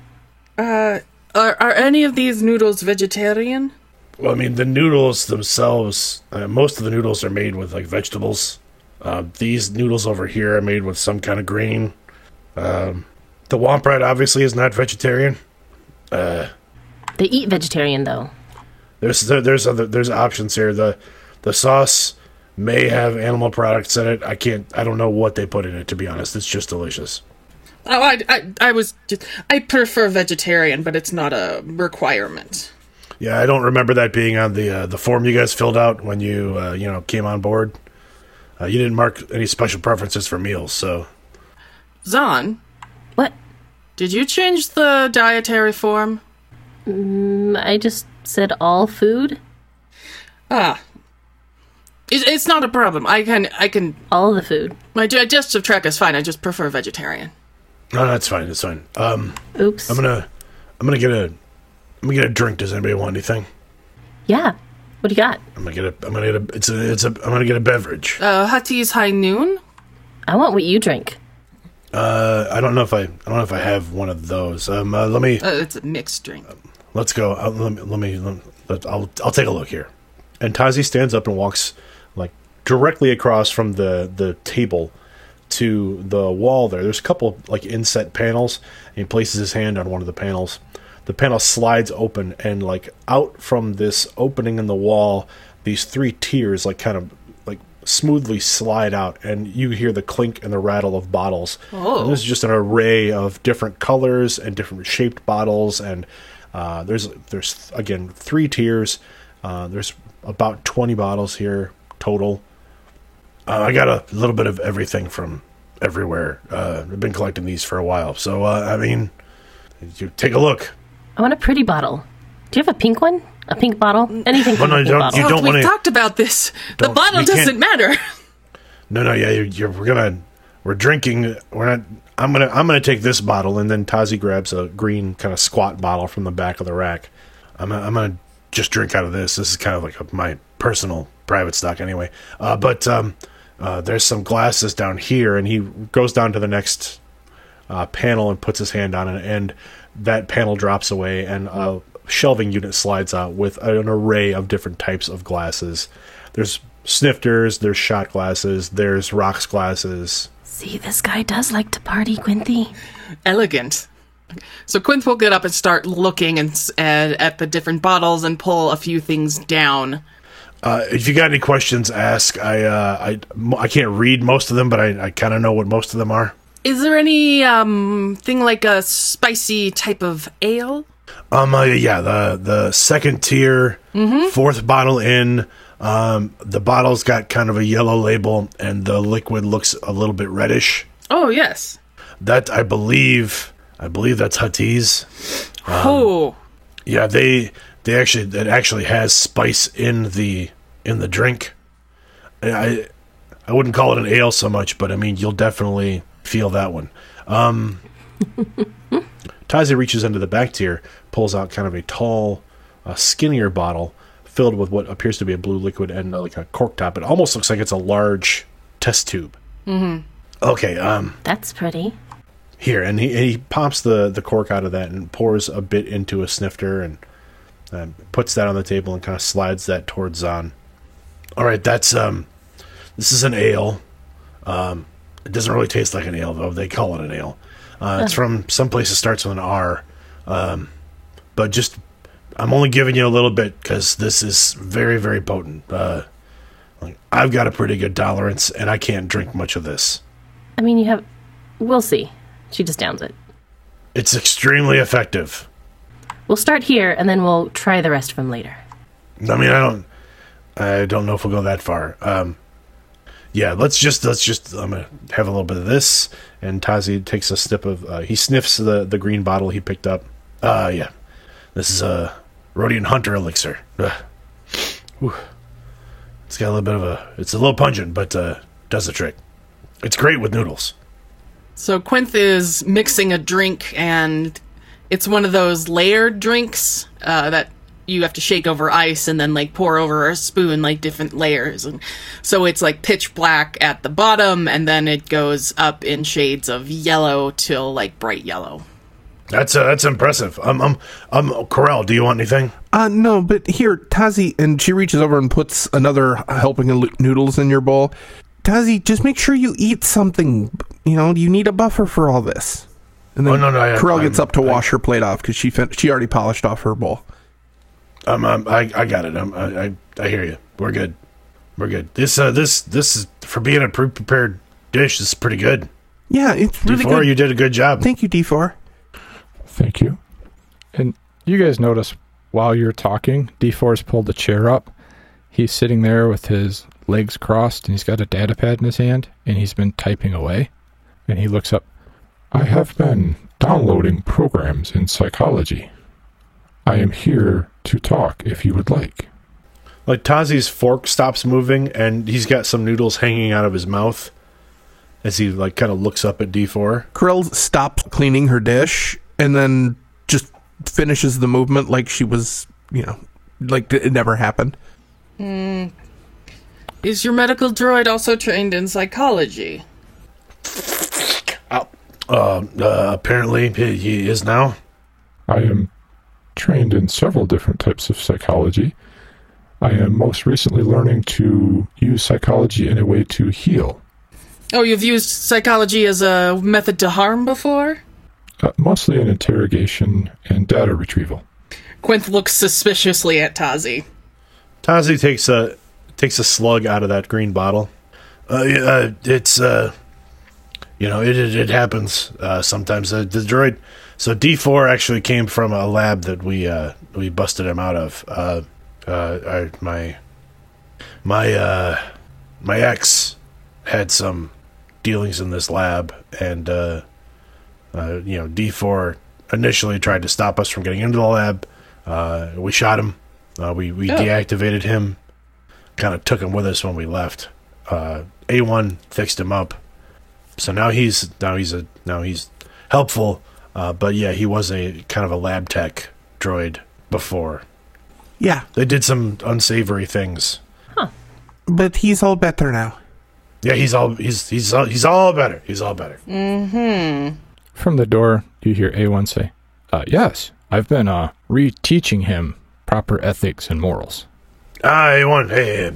S4: Are any of these noodles vegetarian?
S7: Well, I mean, the noodles themselves, most of the noodles are made with, like, vegetables. These noodles over here are made with some kind of grain. The Womp-Rat obviously is not vegetarian.
S6: They eat vegetarian, though.
S7: There's options here. The sauce may have animal products in it. I don't know what they put in it, to be honest. It's just delicious.
S4: Oh, I prefer vegetarian, but it's not a requirement.
S7: Yeah, I don't remember that being on the form you guys filled out when you came on board. You didn't mark any special preferences for meals, so.
S4: Zahn?
S6: What?
S4: Did you change the dietary form?
S6: I just said all food.
S4: It's not a problem. I can.
S6: All the food.
S4: My digestive tract is fine. I just prefer vegetarian.
S7: No, that's fine. That's fine.
S6: Oops.
S7: I'm gonna get a drink. Does anybody want anything?
S6: Yeah. What do you got?
S7: I'm gonna get a beverage.
S4: Hati's High Noon?
S6: I want what you drink.
S7: I don't know if I have one of those. Let me.
S4: It's a mixed drink.
S7: Let's go. I'll take a look here. And Tazi stands up and walks like directly across from the table to the wall there. There's a couple like inset panels, and he places his hand on one of the panels. The panel slides open, and like out from this opening in the wall, these 3 tiers like kind of like smoothly slide out, and you hear the clink and the rattle of bottles.
S4: Oh.
S7: And this is just an array of different colors and different shaped bottles, and there's again 3 tiers. There's about 20 bottles here total. I got a little bit of everything from everywhere. I've been collecting these for a while, so I mean, you take a look.
S6: I want a pretty bottle. Do you have a pink one? A pink bottle? Anything from a pink bottle.
S7: You don't want to.
S4: We've talked about this. The bottle doesn't matter.
S7: No, yeah, we're drinking. We're not. I'm gonna take this bottle, and then Tazi grabs a green kind of squat bottle from the back of the rack. I'm gonna just drink out of this. This is kind of like my personal private stock anyway. But there's some glasses down here, and he goes down to the next panel and puts his hand on it, and that panel drops away, and a shelving unit slides out with an array of different types of glasses. There's snifters, there's shot glasses, there's rocks glasses.
S6: See, this guy does like to party, Quinthy.
S4: Elegant. So Quinth will get up and start looking at the different bottles and pull a few things down.
S7: If you got any questions, ask. I can't read most of them, but I kind of know what most of them are.
S4: Is there any thing like a spicy type of ale?
S7: Yeah, the second tier, 4th bottle in. The bottle's got kind of a yellow label, and the liquid looks a little bit reddish.
S4: Oh, yes.
S7: That I believe that's Hati's.
S4: Yeah,
S7: it actually has spice in the drink. I wouldn't call it an ale so much, but I mean you'll definitely feel that one.
S10: Tazi reaches into the back tier, pulls out kind of a tall, skinnier bottle filled with what appears to be a blue liquid and like a cork top. It almost looks like it's a large test tube.
S6: Mm-hmm.
S10: Okay,
S6: That's pretty.
S10: here, and he pops the cork out of that and pours a bit into a snifter and puts that on the table and kind of slides that towards Zahn. All right, that's this is an ale. It doesn't really taste like an ale, though. They call it an ale. It's from someplace that starts with an R. But just, I'm only giving you a little bit because this is very, very potent. I've got a pretty good tolerance, and I can't drink much of this.
S6: I mean, we'll see. She just downs it.
S10: It's extremely effective.
S6: We'll start here, and then we'll try the rest of them later.
S10: I mean, I don't know if we'll go that far. Yeah, let's just, I'm going to have a little bit of this. And Tazi takes a sip of, he sniffs the green bottle he picked up. Yeah. This is a Rhodian Hunter elixir. Whew. It's got a little bit of it's a little pungent, but does the trick. It's great with noodles.
S4: So Quinth is mixing a drink, and it's one of those layered drinks that you have to shake over ice and then like pour over a spoon, like different layers. And so it's like pitch black at the bottom, and then it goes up in shades of yellow till like bright yellow.
S10: That's impressive. Corel, do you want anything?
S9: No, but here, Tazi, and she reaches over and puts another helping of noodles in your bowl. Tazi, just make sure you eat something. You know, you need a buffer for all this. And then Corel gets up to wash her plate off because she already polished off her bowl.
S10: I got it. I hear you. We're good. This is, for being a pre-prepared dish, this is pretty good.
S9: Yeah, it's really
S10: D4,
S9: good.
S10: you did a good job.
S9: Thank you, D4.
S8: Thank you.
S3: And you guys notice while you're talking, D4's pulled the chair up. He's sitting there with his legs crossed, and he's got a data pad in his hand, and he's been typing away. And he looks up.
S8: I have been downloading programs in psychology. I am here to talk if you would like.
S10: Like Tazi's fork stops moving, and he's got some noodles hanging out of his mouth as he like kind of looks up at D4.
S9: Corel stops cleaning her dish and then just finishes the movement like she was, like it never happened.
S4: Is your medical droid also trained in psychology?
S10: Apparently he is now.
S8: I am trained in several different types of psychology. I am most recently learning to use psychology in a way to heal.
S4: Oh, you've used psychology as a method to harm before?
S8: Mostly in interrogation and data retrieval.
S4: Quinth looks suspiciously at Tazi.
S10: Tazi takes a slug out of that green bottle. It's it happens sometimes. The droid. So D4 actually came from a lab that we busted him out of. My ex had some dealings in this lab, and D4 initially tried to stop us from getting into the lab. We shot him. We deactivated him. Kind of took him with us when we left. A1 fixed him up. So now he's helpful. But yeah, he was a kind of a lab tech droid before.
S9: Yeah.
S10: They did some unsavory things.
S6: Huh.
S9: But he's all better now.
S10: Yeah, he's all better. He's all better.
S4: Mm-hmm.
S3: From the door, you hear A1 say, yes, I've been reteaching him proper ethics and morals.
S10: A1, hey,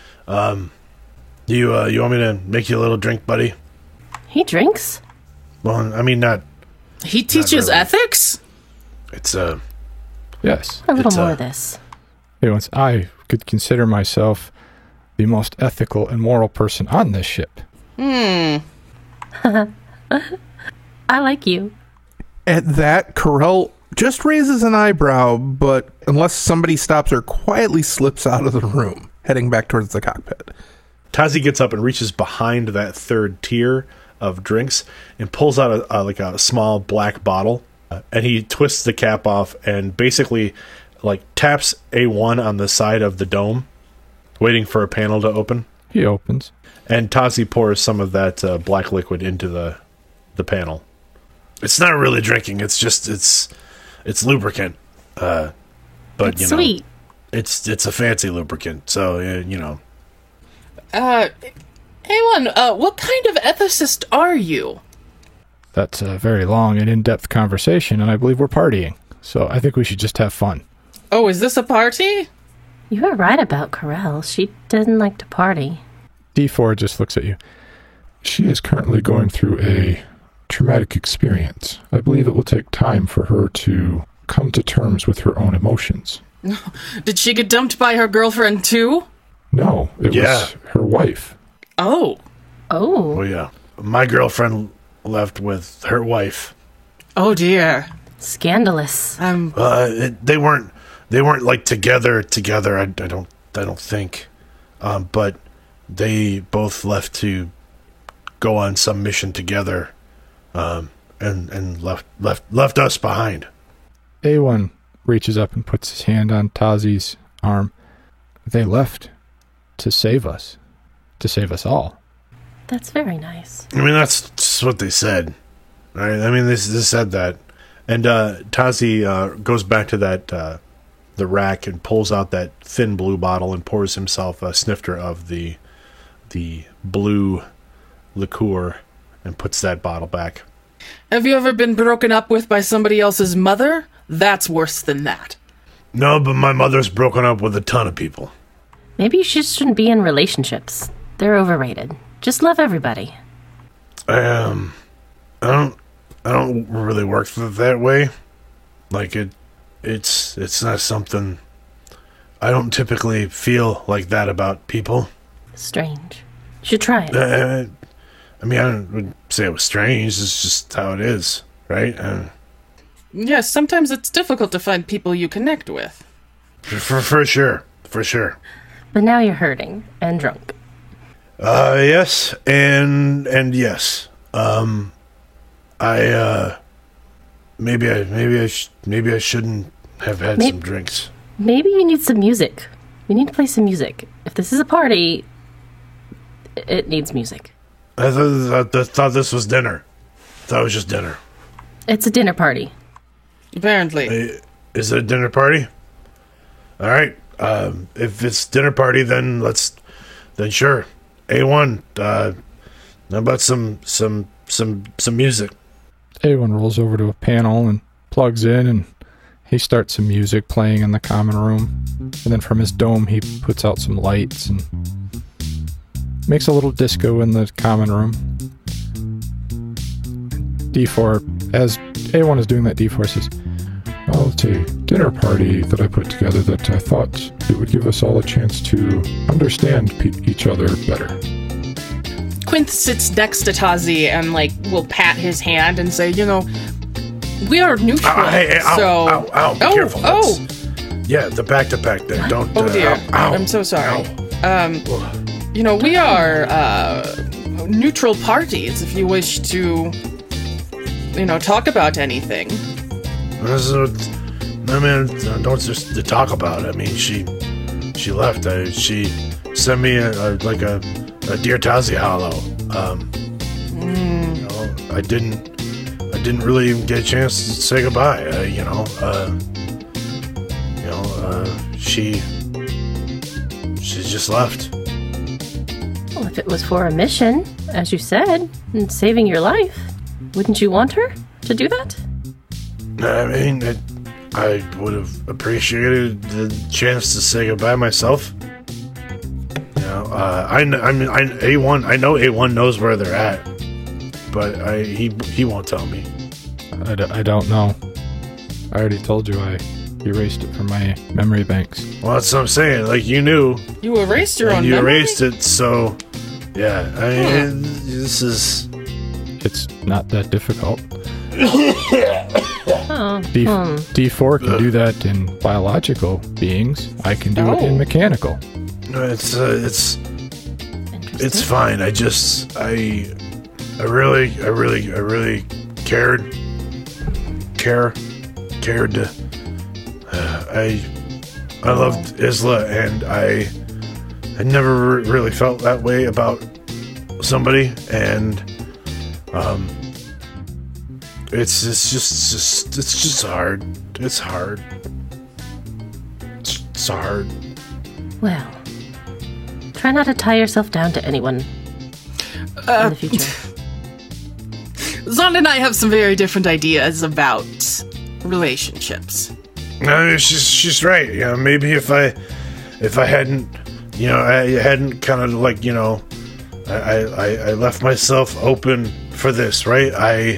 S10: you want me to make you a little drink, buddy?
S6: He drinks?
S10: Well, I mean, not...
S4: He teaches ethics?
S10: It's,
S3: Yes.
S6: A little more of this.
S3: A1's, I could consider myself the most ethical and moral person on this ship.
S6: I like you.
S9: At that, Corel just raises an eyebrow, but unless somebody stops her, quietly slips out of the room, heading back towards the cockpit.
S10: Tazi gets up and reaches behind that third tier of drinks and pulls out a small black bottle, and he twists the cap off and basically like taps A1 on the side of the dome, waiting for a panel to open.
S3: He opens.
S10: And Tazi pours some of that black liquid into the panel. It's not really drinking. It's just it's lubricant. But
S6: It's
S10: you know,
S6: sweet.
S10: it's a fancy lubricant. So you know.
S4: A1, what kind of ethicist are you?
S3: That's a very long and in-depth conversation, and I believe we're partying. So I think we should just have fun.
S4: Oh, is this a party?
S6: You were right about Corel. She doesn't like to party.
S3: D4 just looks at you.
S8: She is currently going through a traumatic experience. I believe it will take time for her to come to terms with her own emotions.
S4: Did she get dumped by her girlfriend too?
S8: No, it was her wife.
S4: Oh.
S10: Oh yeah. My girlfriend left with her wife.
S4: Oh dear.
S6: Scandalous.
S10: They weren't like together. I don't think. But they both left to go on some mission together, and left us behind.
S3: A1 reaches up and puts his hand on Tazi's arm. They left to save us all.
S6: That's very nice.
S10: I mean, that's what they said, right? I mean, they said that. And Tazi goes back to the rack and pulls out that thin blue bottle and pours himself a snifter of the blue liqueur and puts that bottle back.
S4: Have you ever been broken up with by somebody else's mother? That's worse than that.
S10: No, but my mother's broken up with a ton of people.
S6: Maybe you just shouldn't be in relationships. They're overrated. Just love everybody.
S10: I don't really work that way. Like it's not something. I don't typically feel like that about people.
S6: Strange. You should try it.
S10: I mean, I wouldn't say it was strange. It's just how it is, right?
S4: Yes, sometimes it's difficult to find people you connect with.
S10: For sure.
S6: But now you're hurting and drunk.
S10: Yes, and yes. Maybe I shouldn't have had some drinks.
S6: Maybe you need some music. We need to play some music. If this is a party, it needs music.
S10: I thought this was dinner. I thought it was just dinner.
S6: It's a dinner party.
S10: Apparently. Is it a dinner party? All right. If it's dinner party, then sure. A1. How about some music?
S3: A1 rolls over to a panel and plugs in, and he starts some music playing in the common room. And then from his dome, he puts out some lights and makes a little disco in the common room. D4, as A1 is doing that, D4 says,
S8: Well, it's a dinner party that I put together that I thought it would give us all a chance to understand each other better.
S4: Quinth sits next to Tazi and, will pat his hand and say, we are neutral.
S10: Hey, ow, be careful.
S4: Oh!
S10: Yeah, the back-to-back there. Don't...
S4: Oh, dear.
S10: Ow.
S4: I'm so sorry. We are neutral parties if you wish to, talk about anything.
S10: I mean, don't just talk about it. I mean, she left. She sent me a Dear Tazi Hollow. I didn't really even get a chance to say goodbye. She just left.
S6: Well, if it was for a mission, as you said, and saving your life, wouldn't you want her to do that?
S10: I mean, I would have appreciated the chance to say goodbye myself. I know A1 knows where they're at, but he won't tell me.
S3: I don't know. I already told you I erased it from my memory banks.
S10: Well, that's what I'm saying. Like, you knew.
S4: You erased your own
S10: memory? You erased
S4: memory?
S10: it, so... Yeah, I mean, this is...
S3: It's not that difficult.
S6: Oh.
S3: D4 can do that in biological beings. I can do it in mechanical.
S10: It's fine. I really cared to... I loved Isla, and I never really felt that way about somebody, and It's just hard. It's hard. It's hard.
S6: Well, try not to tie yourself down to anyone in the future.
S4: Zahn and I have some very different ideas about relationships.
S10: No, she's right. You know, maybe if I hadn't, I hadn't kind of like, I left myself open for this, right?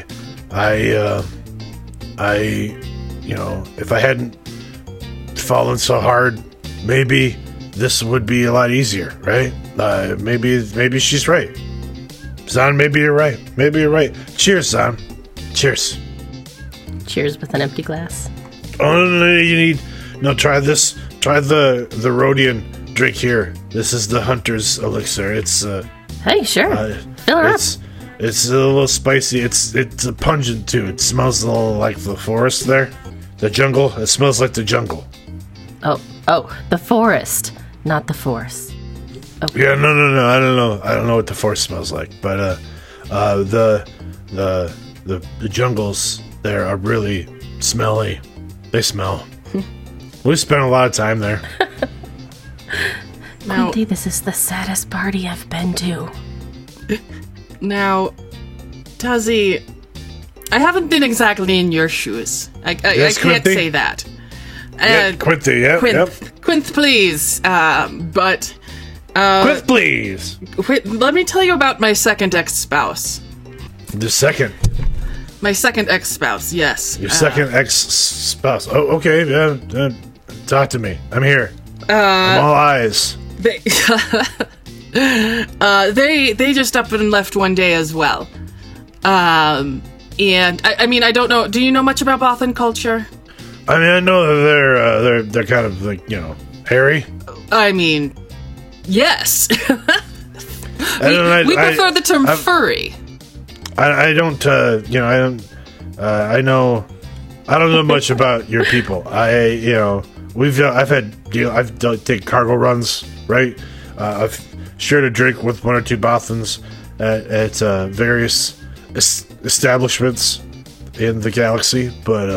S10: If I hadn't fallen so hard, maybe this would be a lot easier, right? Maybe she's right. Zahn, maybe you're right. Maybe you're right. Cheers, Zahn. Cheers.
S6: Cheers with an empty glass.
S10: Oh, no, try this. Try the Rhodian drink here. This is the Hunter's Elixir. It's,
S6: hey, sure. Fill her up.
S10: It's a little spicy. It's pungent, too. It smells a little like the forest there. The jungle. It smells like the jungle.
S6: Oh, the forest, not the force. Okay.
S10: Yeah, no. I don't know what the forest smells like, but the jungles there are really smelly. They smell. We spent a lot of time there.
S6: Quinty, this is the saddest party I've been to.
S4: Now, Tazi, I haven't been exactly in your shoes. I can't
S10: Quinty?
S4: say that.
S10: Quinty, yeah.
S4: Quinth, please. Quinth,
S10: please.
S4: Let me tell you about my second ex-spouse.
S10: The second?
S4: My second ex-spouse, yes.
S10: Your second ex-spouse. Oh, okay. Yeah. Talk to me. I'm here. I'm all eyes.
S4: They just up and left one day as well. And I don't know. Do you know much about Bothan culture?
S10: I mean, I know that they're kind of like, hairy.
S4: I mean, yes. we prefer the term furry.
S10: I don't know much about your people. I've taken cargo runs, right? I've shared a drink with one or two Bothans at various establishments in the galaxy, but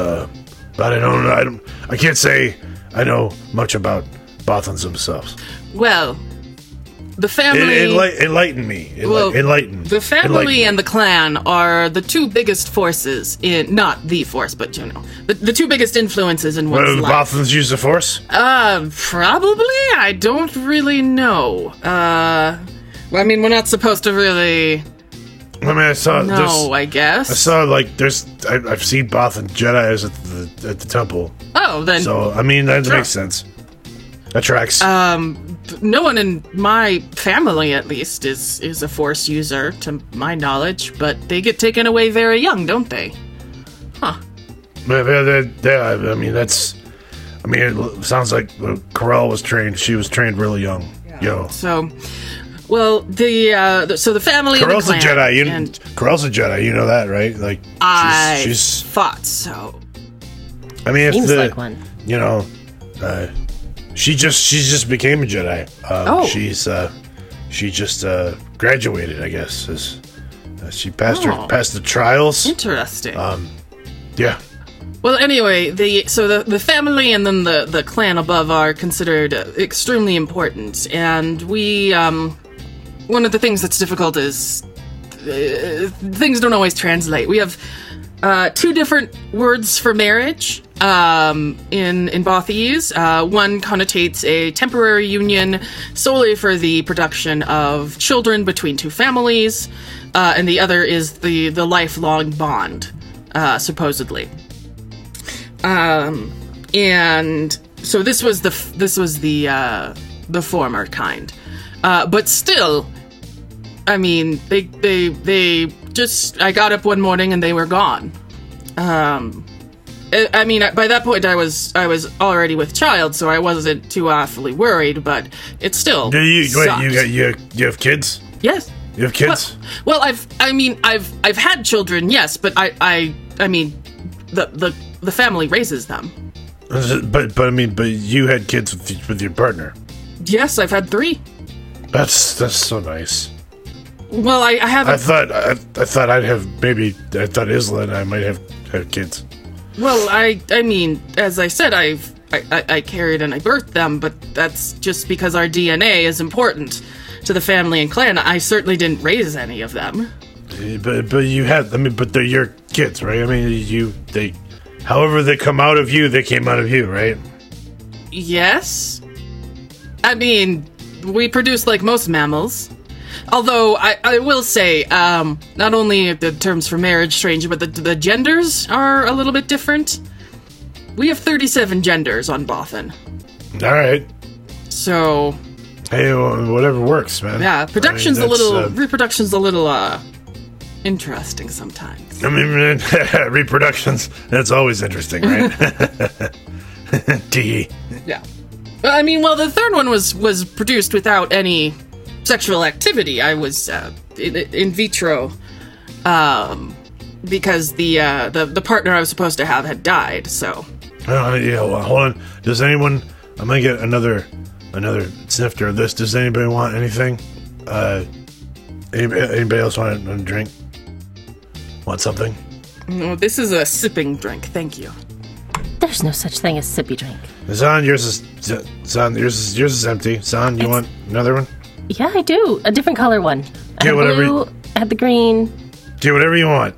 S10: I can't say I know much about Bothans themselves.
S4: Well, the family...
S10: Enlighten me. Enlighten.
S4: The family and the clan are the two biggest forces in... Not the force, but, the two biggest influences in one's life.
S10: Well, do Bothans use the force?
S4: Probably? I don't really know. We're not supposed to really...
S10: I saw...
S4: No, I guess.
S10: I saw, I've seen Bothan Jedis at the temple.
S4: Oh, then...
S10: So, that makes sense. That tracks.
S4: No one in my family, at least, is a force user, to my knowledge, but they get taken away very young, don't they? Huh.
S10: It sounds like Corell was trained. She was trained really young. Yeah.
S4: So, well, the family
S10: Corell's
S4: and the clan...
S10: Corell's a Jedi, you know that, right? She's
S4: thought so.
S6: Seems like one.
S10: She just became a Jedi. She just graduated, I guess. She passed the trials.
S4: Interesting.
S10: Yeah.
S4: Well, anyway, the family and then the clan above are considered extremely important, and we one of the things that's difficult is things don't always translate. We have two different words for marriage in Bothese. One connotates a temporary union solely for the production of children between two families, and the other is the lifelong bond, supposedly. And so this was the former kind, but still, they just, I got up one morning and they were gone. By that point I was already with child, so I wasn't too awfully worried, but it still sucked.
S10: You have kids?
S4: Yes.
S10: You have kids?
S4: Well, I've had children, yes, but the family raises them.
S10: But you had kids with your partner.
S4: Yes, I've had 3.
S10: That's so nice.
S4: Well, I haven't.
S10: I thought I'd have maybe. I thought Isla and I might have kids.
S4: Well, I mean, as I said, I carried and I birthed them, but that's just because our DNA is important to the family and clan. I certainly didn't raise any of them.
S10: But you had. I mean, but they're your kids, right? I mean, they. However they come out of you, they came out of you, right?
S4: Yes. I mean, we produce like most mammals. Although, I will say, not only the terms for marriage strange, but the genders are a little bit different. We have 37 genders on Bothan.
S10: All right.
S4: So...
S10: Hey, whatever works, man.
S4: Yeah, reproduction's a little interesting sometimes.
S10: I mean, reproductions, that's always interesting, right? Tee.
S4: Yeah. I mean, well, the third one was produced without any sexual activity. I was in vitro because the partner I was supposed to have had died, so...
S10: Yeah, well, hold on. Does anyone... I'm gonna get another snifter of this. Does anybody want anything? Anybody else want a drink? Want something?
S4: No, this is a sipping drink, thank you.
S6: There's no such thing as sippy drink.
S10: Zahn, yours is empty. Zahn, you want another one?
S6: Yeah, I do. A different color one. I
S10: Yeah,
S6: had
S10: whatever.
S6: blue, I had the green.
S10: Do whatever you want.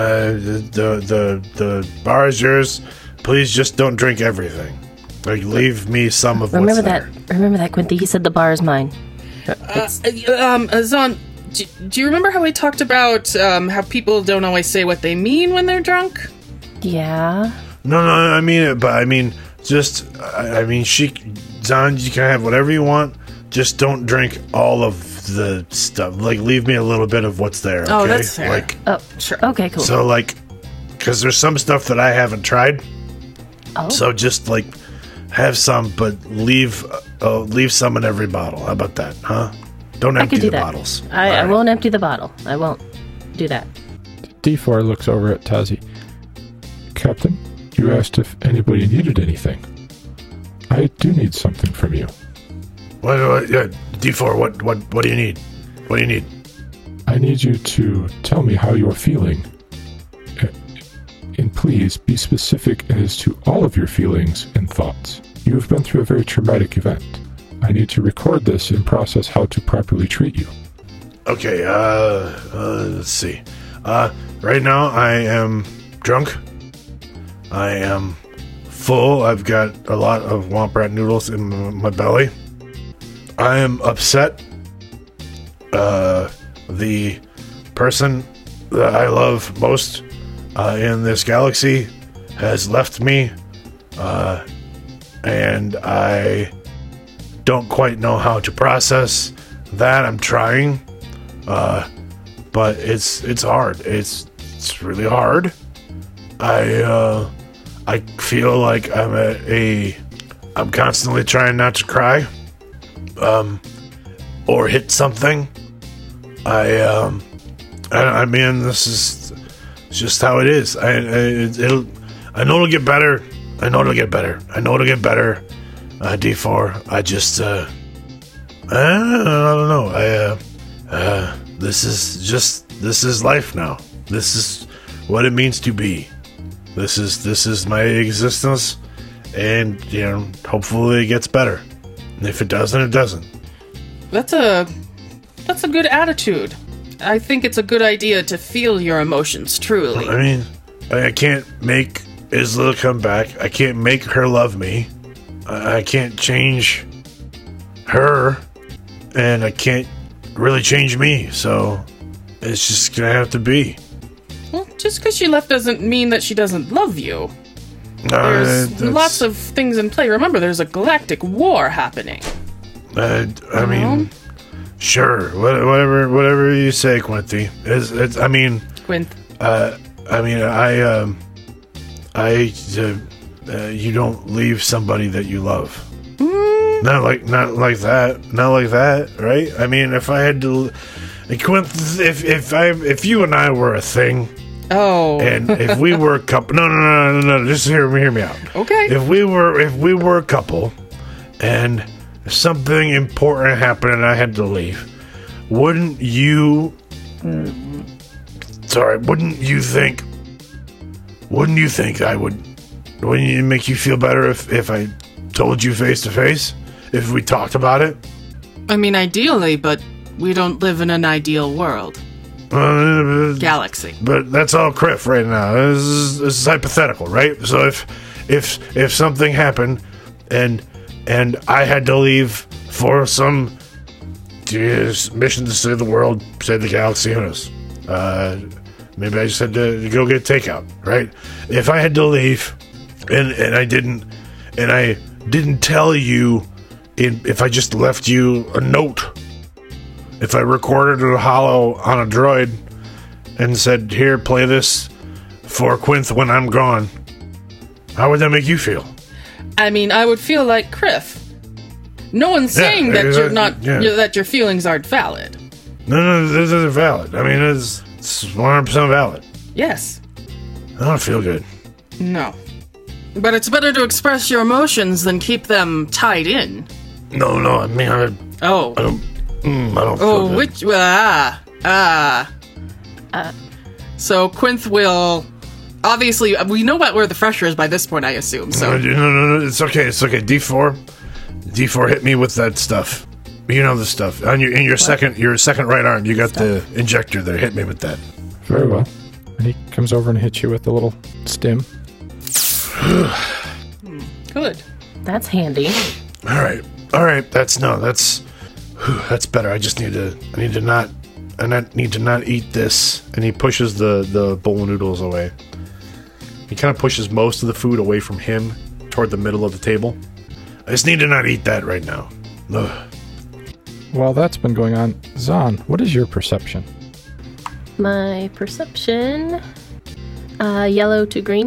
S10: The bar is yours. Please just don't drink everything. Like, leave me some of what's there.
S6: Remember that, Quinty? He said the bar is mine.
S4: Zahn, do you remember how we talked about how people don't always say what they mean when they're drunk?
S6: Yeah.
S10: No, I mean it, but I mean, Zahn, you can have whatever you want. Just don't drink all of the stuff. Like, leave me a little bit of what's there. Okay?
S4: Oh, that's fair.
S10: Like,
S6: Oh, sure. Okay, cool.
S10: so, like, because there's some stuff that I haven't tried.
S6: Oh.
S10: So just, like, have some, but leave some in every bottle. How about that, huh? Don't
S6: I
S10: empty
S6: could do
S10: the
S6: that.
S10: bottles.
S6: I won't empty the bottle. I won't do that.
S3: D4 looks over at Tazi.
S8: Captain, you asked if anybody needed anything. I do need something from you.
S10: What, D4, what do you need? What do you need?
S8: I need you to tell me how you're feeling. And please be specific as to all of your feelings and thoughts. You have been through a very traumatic event. I need to record this and process how to properly treat you.
S10: Okay, let's see. Right now I am drunk. I am full. I've got a lot of Womp Rat noodles in my belly. I am upset. The person that I love most in this galaxy has left me, and I don't quite know how to process that. I'm trying, but it's hard. It's really hard. I feel like I'm constantly trying not to cry, or hit something. I mean, this is just how it is. I know it'll get better. I know it'll get better. D4. I just, I don't know. This is life now. This is what it means to be. This is my existence, and hopefully it gets better. And if it doesn't, it doesn't.
S4: That's a good attitude. I think it's a good idea to feel your emotions, truly.
S10: I mean, I can't make Isla come back. I can't make her love me. I can't change her, and I can't really change me, so it's just gonna have to be.
S4: Well, just because she left doesn't mean that she doesn't love you. There's lots of things in play. Remember, there's a galactic war happening.
S10: I mean, sure, whatever you say, Quinty.
S4: Quint.
S10: You don't leave somebody that you love. Not like that, right? I mean, if I had to, if you and I were a thing, and if we were a couple, no, just hear me out.
S4: Okay.
S10: If we were a couple, and something important happened and I had to leave, wouldn't you
S7: Sorry, wouldn't you think I would... Wouldn't it make you feel better if I told you face to face? If we talked about it?
S4: I mean, ideally, but we don't live in an ideal world. Galaxy.
S7: But that's all Criff right now. This is hypothetical, right? So if something happened and I had to leave for some mission to save the world, save the galaxy, who knows? Maybe I just had to go get takeout, right? If I had to leave and I didn't tell you, if I just left you a note, if I recorded a holo on a droid and said, here, play this for Quinth when I'm gone, how would that make you feel?
S4: I mean, I would feel like Criff. No one's saying that you're not, that your feelings aren't valid.
S7: No, this isn't valid. I mean, it's 100% valid.
S4: Yes.
S7: I don't feel good.
S4: No. But it's better to express your emotions than keep them tied in.
S7: No, I mean, I don't feel good.
S4: So Quinth will... Obviously, we know where the fresher is by this point, I assume, so...
S7: No, it's okay. D4 hit me with that stuff. You know the stuff. In your second right arm, you got the injector there. Hit me with that.
S3: Very well. And he comes over and hits you with the little stim.
S4: Good.
S6: That's handy.
S7: All right. That's better. I need to not eat this. And he pushes the bowl of noodles away. He kind of pushes most of the food away from him toward the middle of the table. I just need to not eat that right now. Ugh.
S3: While that's been going on, Zahn, what is your perception?
S6: My perception, yellow to green.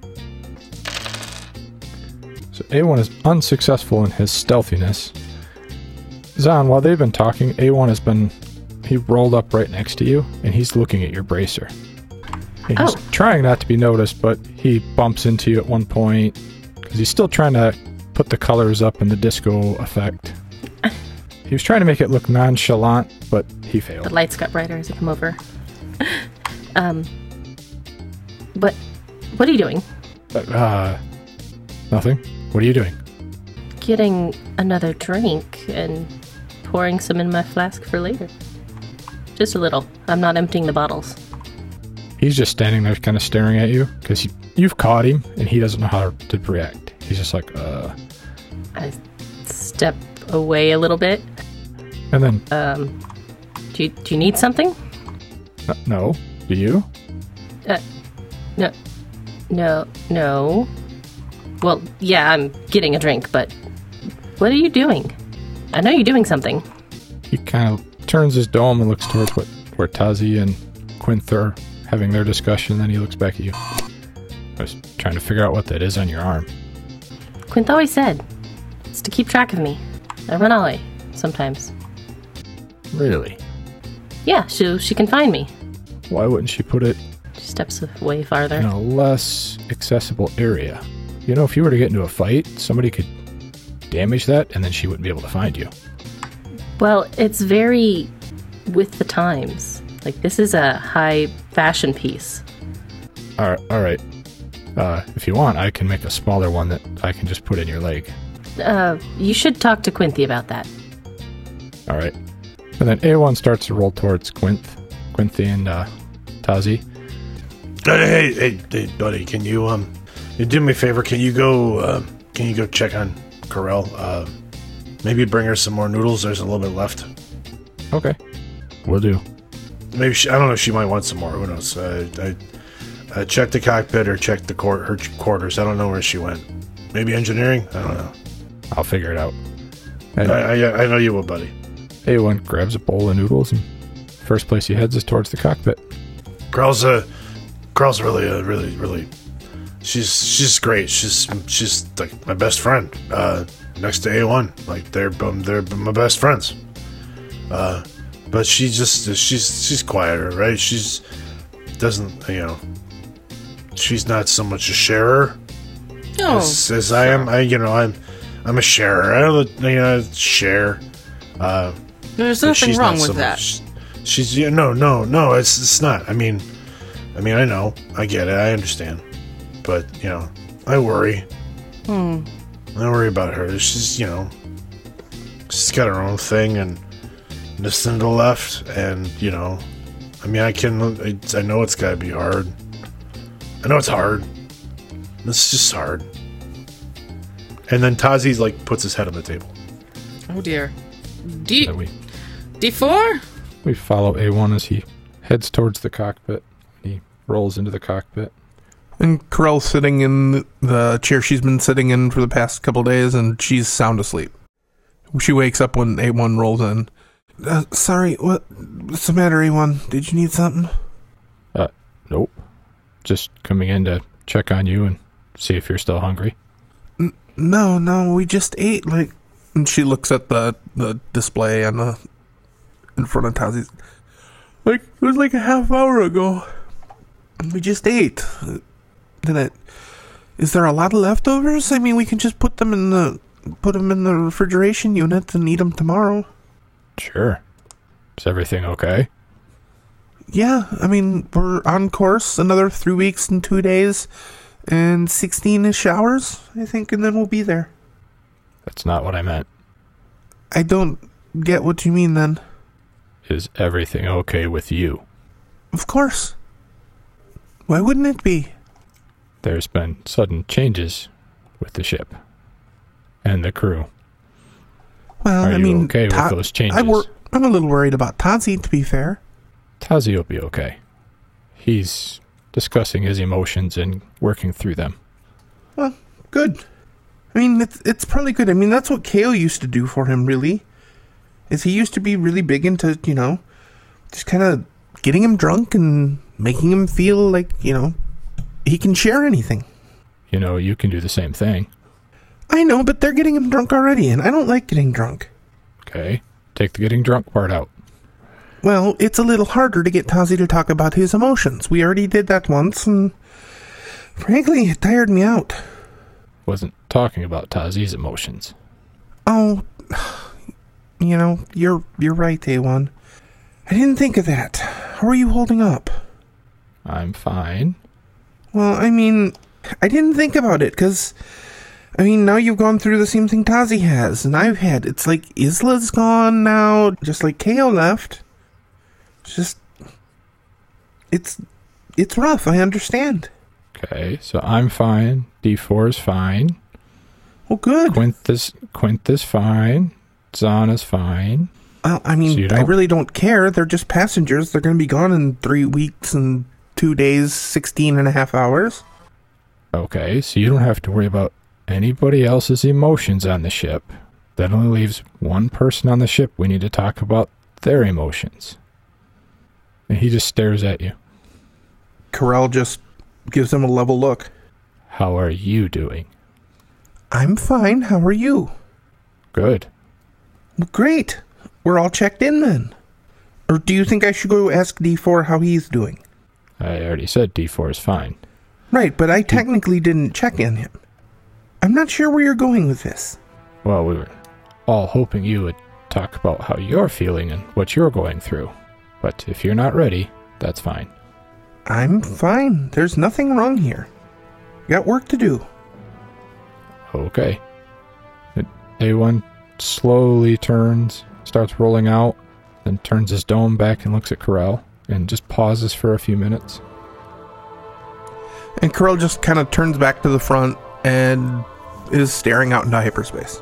S3: So A1 is unsuccessful in his stealthiness. Zahn, while they've been talking, A1 he rolled up right next to you, and he's looking at your bracer. And he's trying not to be noticed, but he bumps into you at one point, because he's still trying to put the colors up in the disco effect. He was trying to make it look nonchalant, but he failed.
S6: The lights got brighter as I come over. What are you doing?
S3: Nothing. What are you doing?
S6: Getting another drink and pouring some in my flask for later. Just a little. I'm not emptying the bottles.
S3: He's just standing there kind of staring at you, because you've caught him, and he doesn't know how to react. He's just like,
S6: I step away a little bit.
S3: And then...
S6: Do you need something?
S3: No. Do you?
S6: No. Well, yeah, I'm getting a drink, but... What are you doing? I know you're doing something.
S3: He kind of turns his dome and looks towards where Tazi and Quinth are having their discussion, then he looks back at you. I was trying to figure out what that is on your arm.
S6: Quinth always said it's to keep track of me. I run away sometimes.
S3: Really?
S6: Yeah, she can find me.
S3: Why wouldn't she put it...
S6: She steps way farther.
S3: In a less accessible area. You know, if you were to get into a fight, somebody could damage that, and then she wouldn't be able to find you.
S6: Well, it's very with the times. Like, this is a high fashion piece.
S3: All right. If you want, I can make a smaller one that I can just put in your leg.
S6: You should talk to Quinthy about that.
S3: All right. And then A1 starts to roll towards Quinthy and Tazi.
S7: Hey, buddy, can you do me a favor? Can you go check on Corell? Maybe bring her some more noodles. There's a little bit left.
S3: Okay, will do.
S7: Maybe I don't know if she might want some more. Who knows? I checked the cockpit or checked her quarters. I don't know where she went. Maybe engineering? I don't know.
S3: I'll figure it out.
S7: And I know you will, buddy.
S3: A1 grabs a bowl of noodles, and first place he heads is towards the cockpit.
S7: Carl's really. She's great. She's like my best friend. Next to A1, like they're my best friends. But she's quieter, right? She's not so much a sharer as I am. I'm a sharer. I don't share.
S4: There's nothing wrong with that.
S10: She's no, it's not. I mean, I know, I get it, I understand, but I worry. I worry about her. She's she's got her own thing, and Lucinda left, and I know it's gotta be hard. I know it's hard. It's just hard. And then Tazi puts his head on the table.
S4: Oh dear. D4?
S3: We follow A1 as he heads towards the cockpit. He rolls into the cockpit.
S9: And Corell's sitting in the chair she's been sitting in for the past couple days, and she's sound asleep. She wakes up when A1 rolls in. Sorry, what's the matter, A1? Did you need something?
S3: Nope. Just coming in to check on you and see if you're still hungry.
S9: No, we just ate, And she looks at the display in front of Tazi's. It was a half hour ago. We just ate. Is there a lot of leftovers? I mean, we can just put them in the refrigeration unit and eat them tomorrow.
S3: Sure. Is everything okay?
S9: Yeah, I mean, we're on course. Another 3 weeks and 2 days and 16-ish hours, I think, and then we'll be there.
S3: That's not what I meant.
S9: I don't get what you mean, then.
S3: Is everything okay with you?
S9: Of course. Why wouldn't it be?
S3: There's been sudden changes with the ship and the crew.
S9: Well,
S3: Are you okay with those changes?
S9: I'm a little worried about Tazi, to be fair.
S3: Tazi will be okay. He's discussing his emotions and working through them.
S9: Well, good. I mean, it's probably good. I mean, that's what Kale used to do for him, really. Is he used to be really big into, just kind of getting him drunk and making him feel like, he can share anything.
S3: You can do the same thing.
S9: I know, but they're getting him drunk already, and I don't like getting drunk.
S3: Okay, take the getting drunk part out.
S9: Well, it's a little harder to get Tazi to talk about his emotions. We already did that once, and frankly, it tired me out.
S3: Wasn't talking about Tazi's emotions.
S9: Oh, you're right, A1. I didn't think of that. How are you holding up?
S3: I'm fine.
S9: Well, I mean, I didn't think about it, because, now you've gone through the same thing Tazi has, and I've had. It's like Isla's gone now, just like Kale left. It's rough, I understand.
S3: Okay, so I'm fine. D4 is fine.
S9: Well, good.
S3: Quint is fine. Zahn is fine.
S9: Well, I really don't care. They're just passengers. They're going to be gone in 3 weeks and 2 days, 16 and a half hours.
S3: Okay, so you don't have to worry about anybody else's emotions on the ship. That only leaves one person on the ship. We need to talk about their emotions. And he just stares at you.
S9: Corell just gives him a level look.
S3: How are you doing?
S9: I'm fine. How are you?
S3: Good.
S9: Well, great. We're all checked in then. Or do you think I should go ask D4 how he's doing?
S3: I already said D4 is fine.
S9: Right, but I technically didn't check in him. I'm not sure where you're going with this.
S3: Well, we were all hoping you would talk about how you're feeling and what you're going through. But if you're not ready, that's fine.
S9: I'm fine. There's nothing wrong here. Got work to do.
S3: Okay. A1 slowly turns, starts rolling out, then turns his dome back and looks at Corell, and just pauses for a few minutes.
S9: And Corell just kind of turns back to the front and is staring out into hyperspace.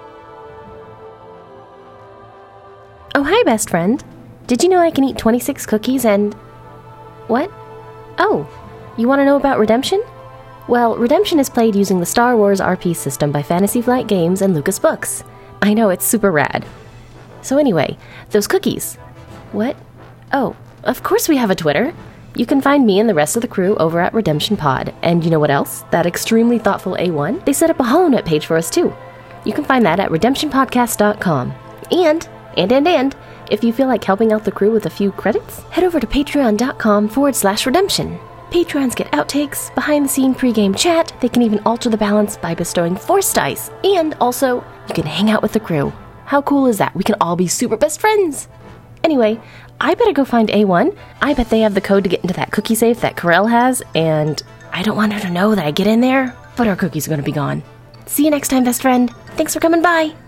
S6: Oh, hi, best friend. Did you know I can eat 26 cookies and... What? Oh, you want to know about Redemption? Well, Redemption is played using the Star Wars RP system by Fantasy Flight Games and Lucas Books. I know, it's super rad. So anyway, those cookies. What? Oh, of course we have a Twitter. You can find me and the rest of the crew over at Redemption Pod. And you know what else? That extremely thoughtful A1, they set up a HoloNet page for us too. You can find that at redemptionpodcast.com. And, if you feel like helping out the crew with a few credits, head over to patreon.com/redemption. Patrons get outtakes, behind-the-scene pregame chat, they can even alter the balance by bestowing Force Dice, and also, you can hang out with the crew. How cool is that? We can all be super best friends! Anyway, I better go find A1. I bet they have the code to get into that cookie safe that Corel has, and I don't want her to know that I get in there, but our cookies are going to be gone. See you next time, best friend. Thanks for coming by.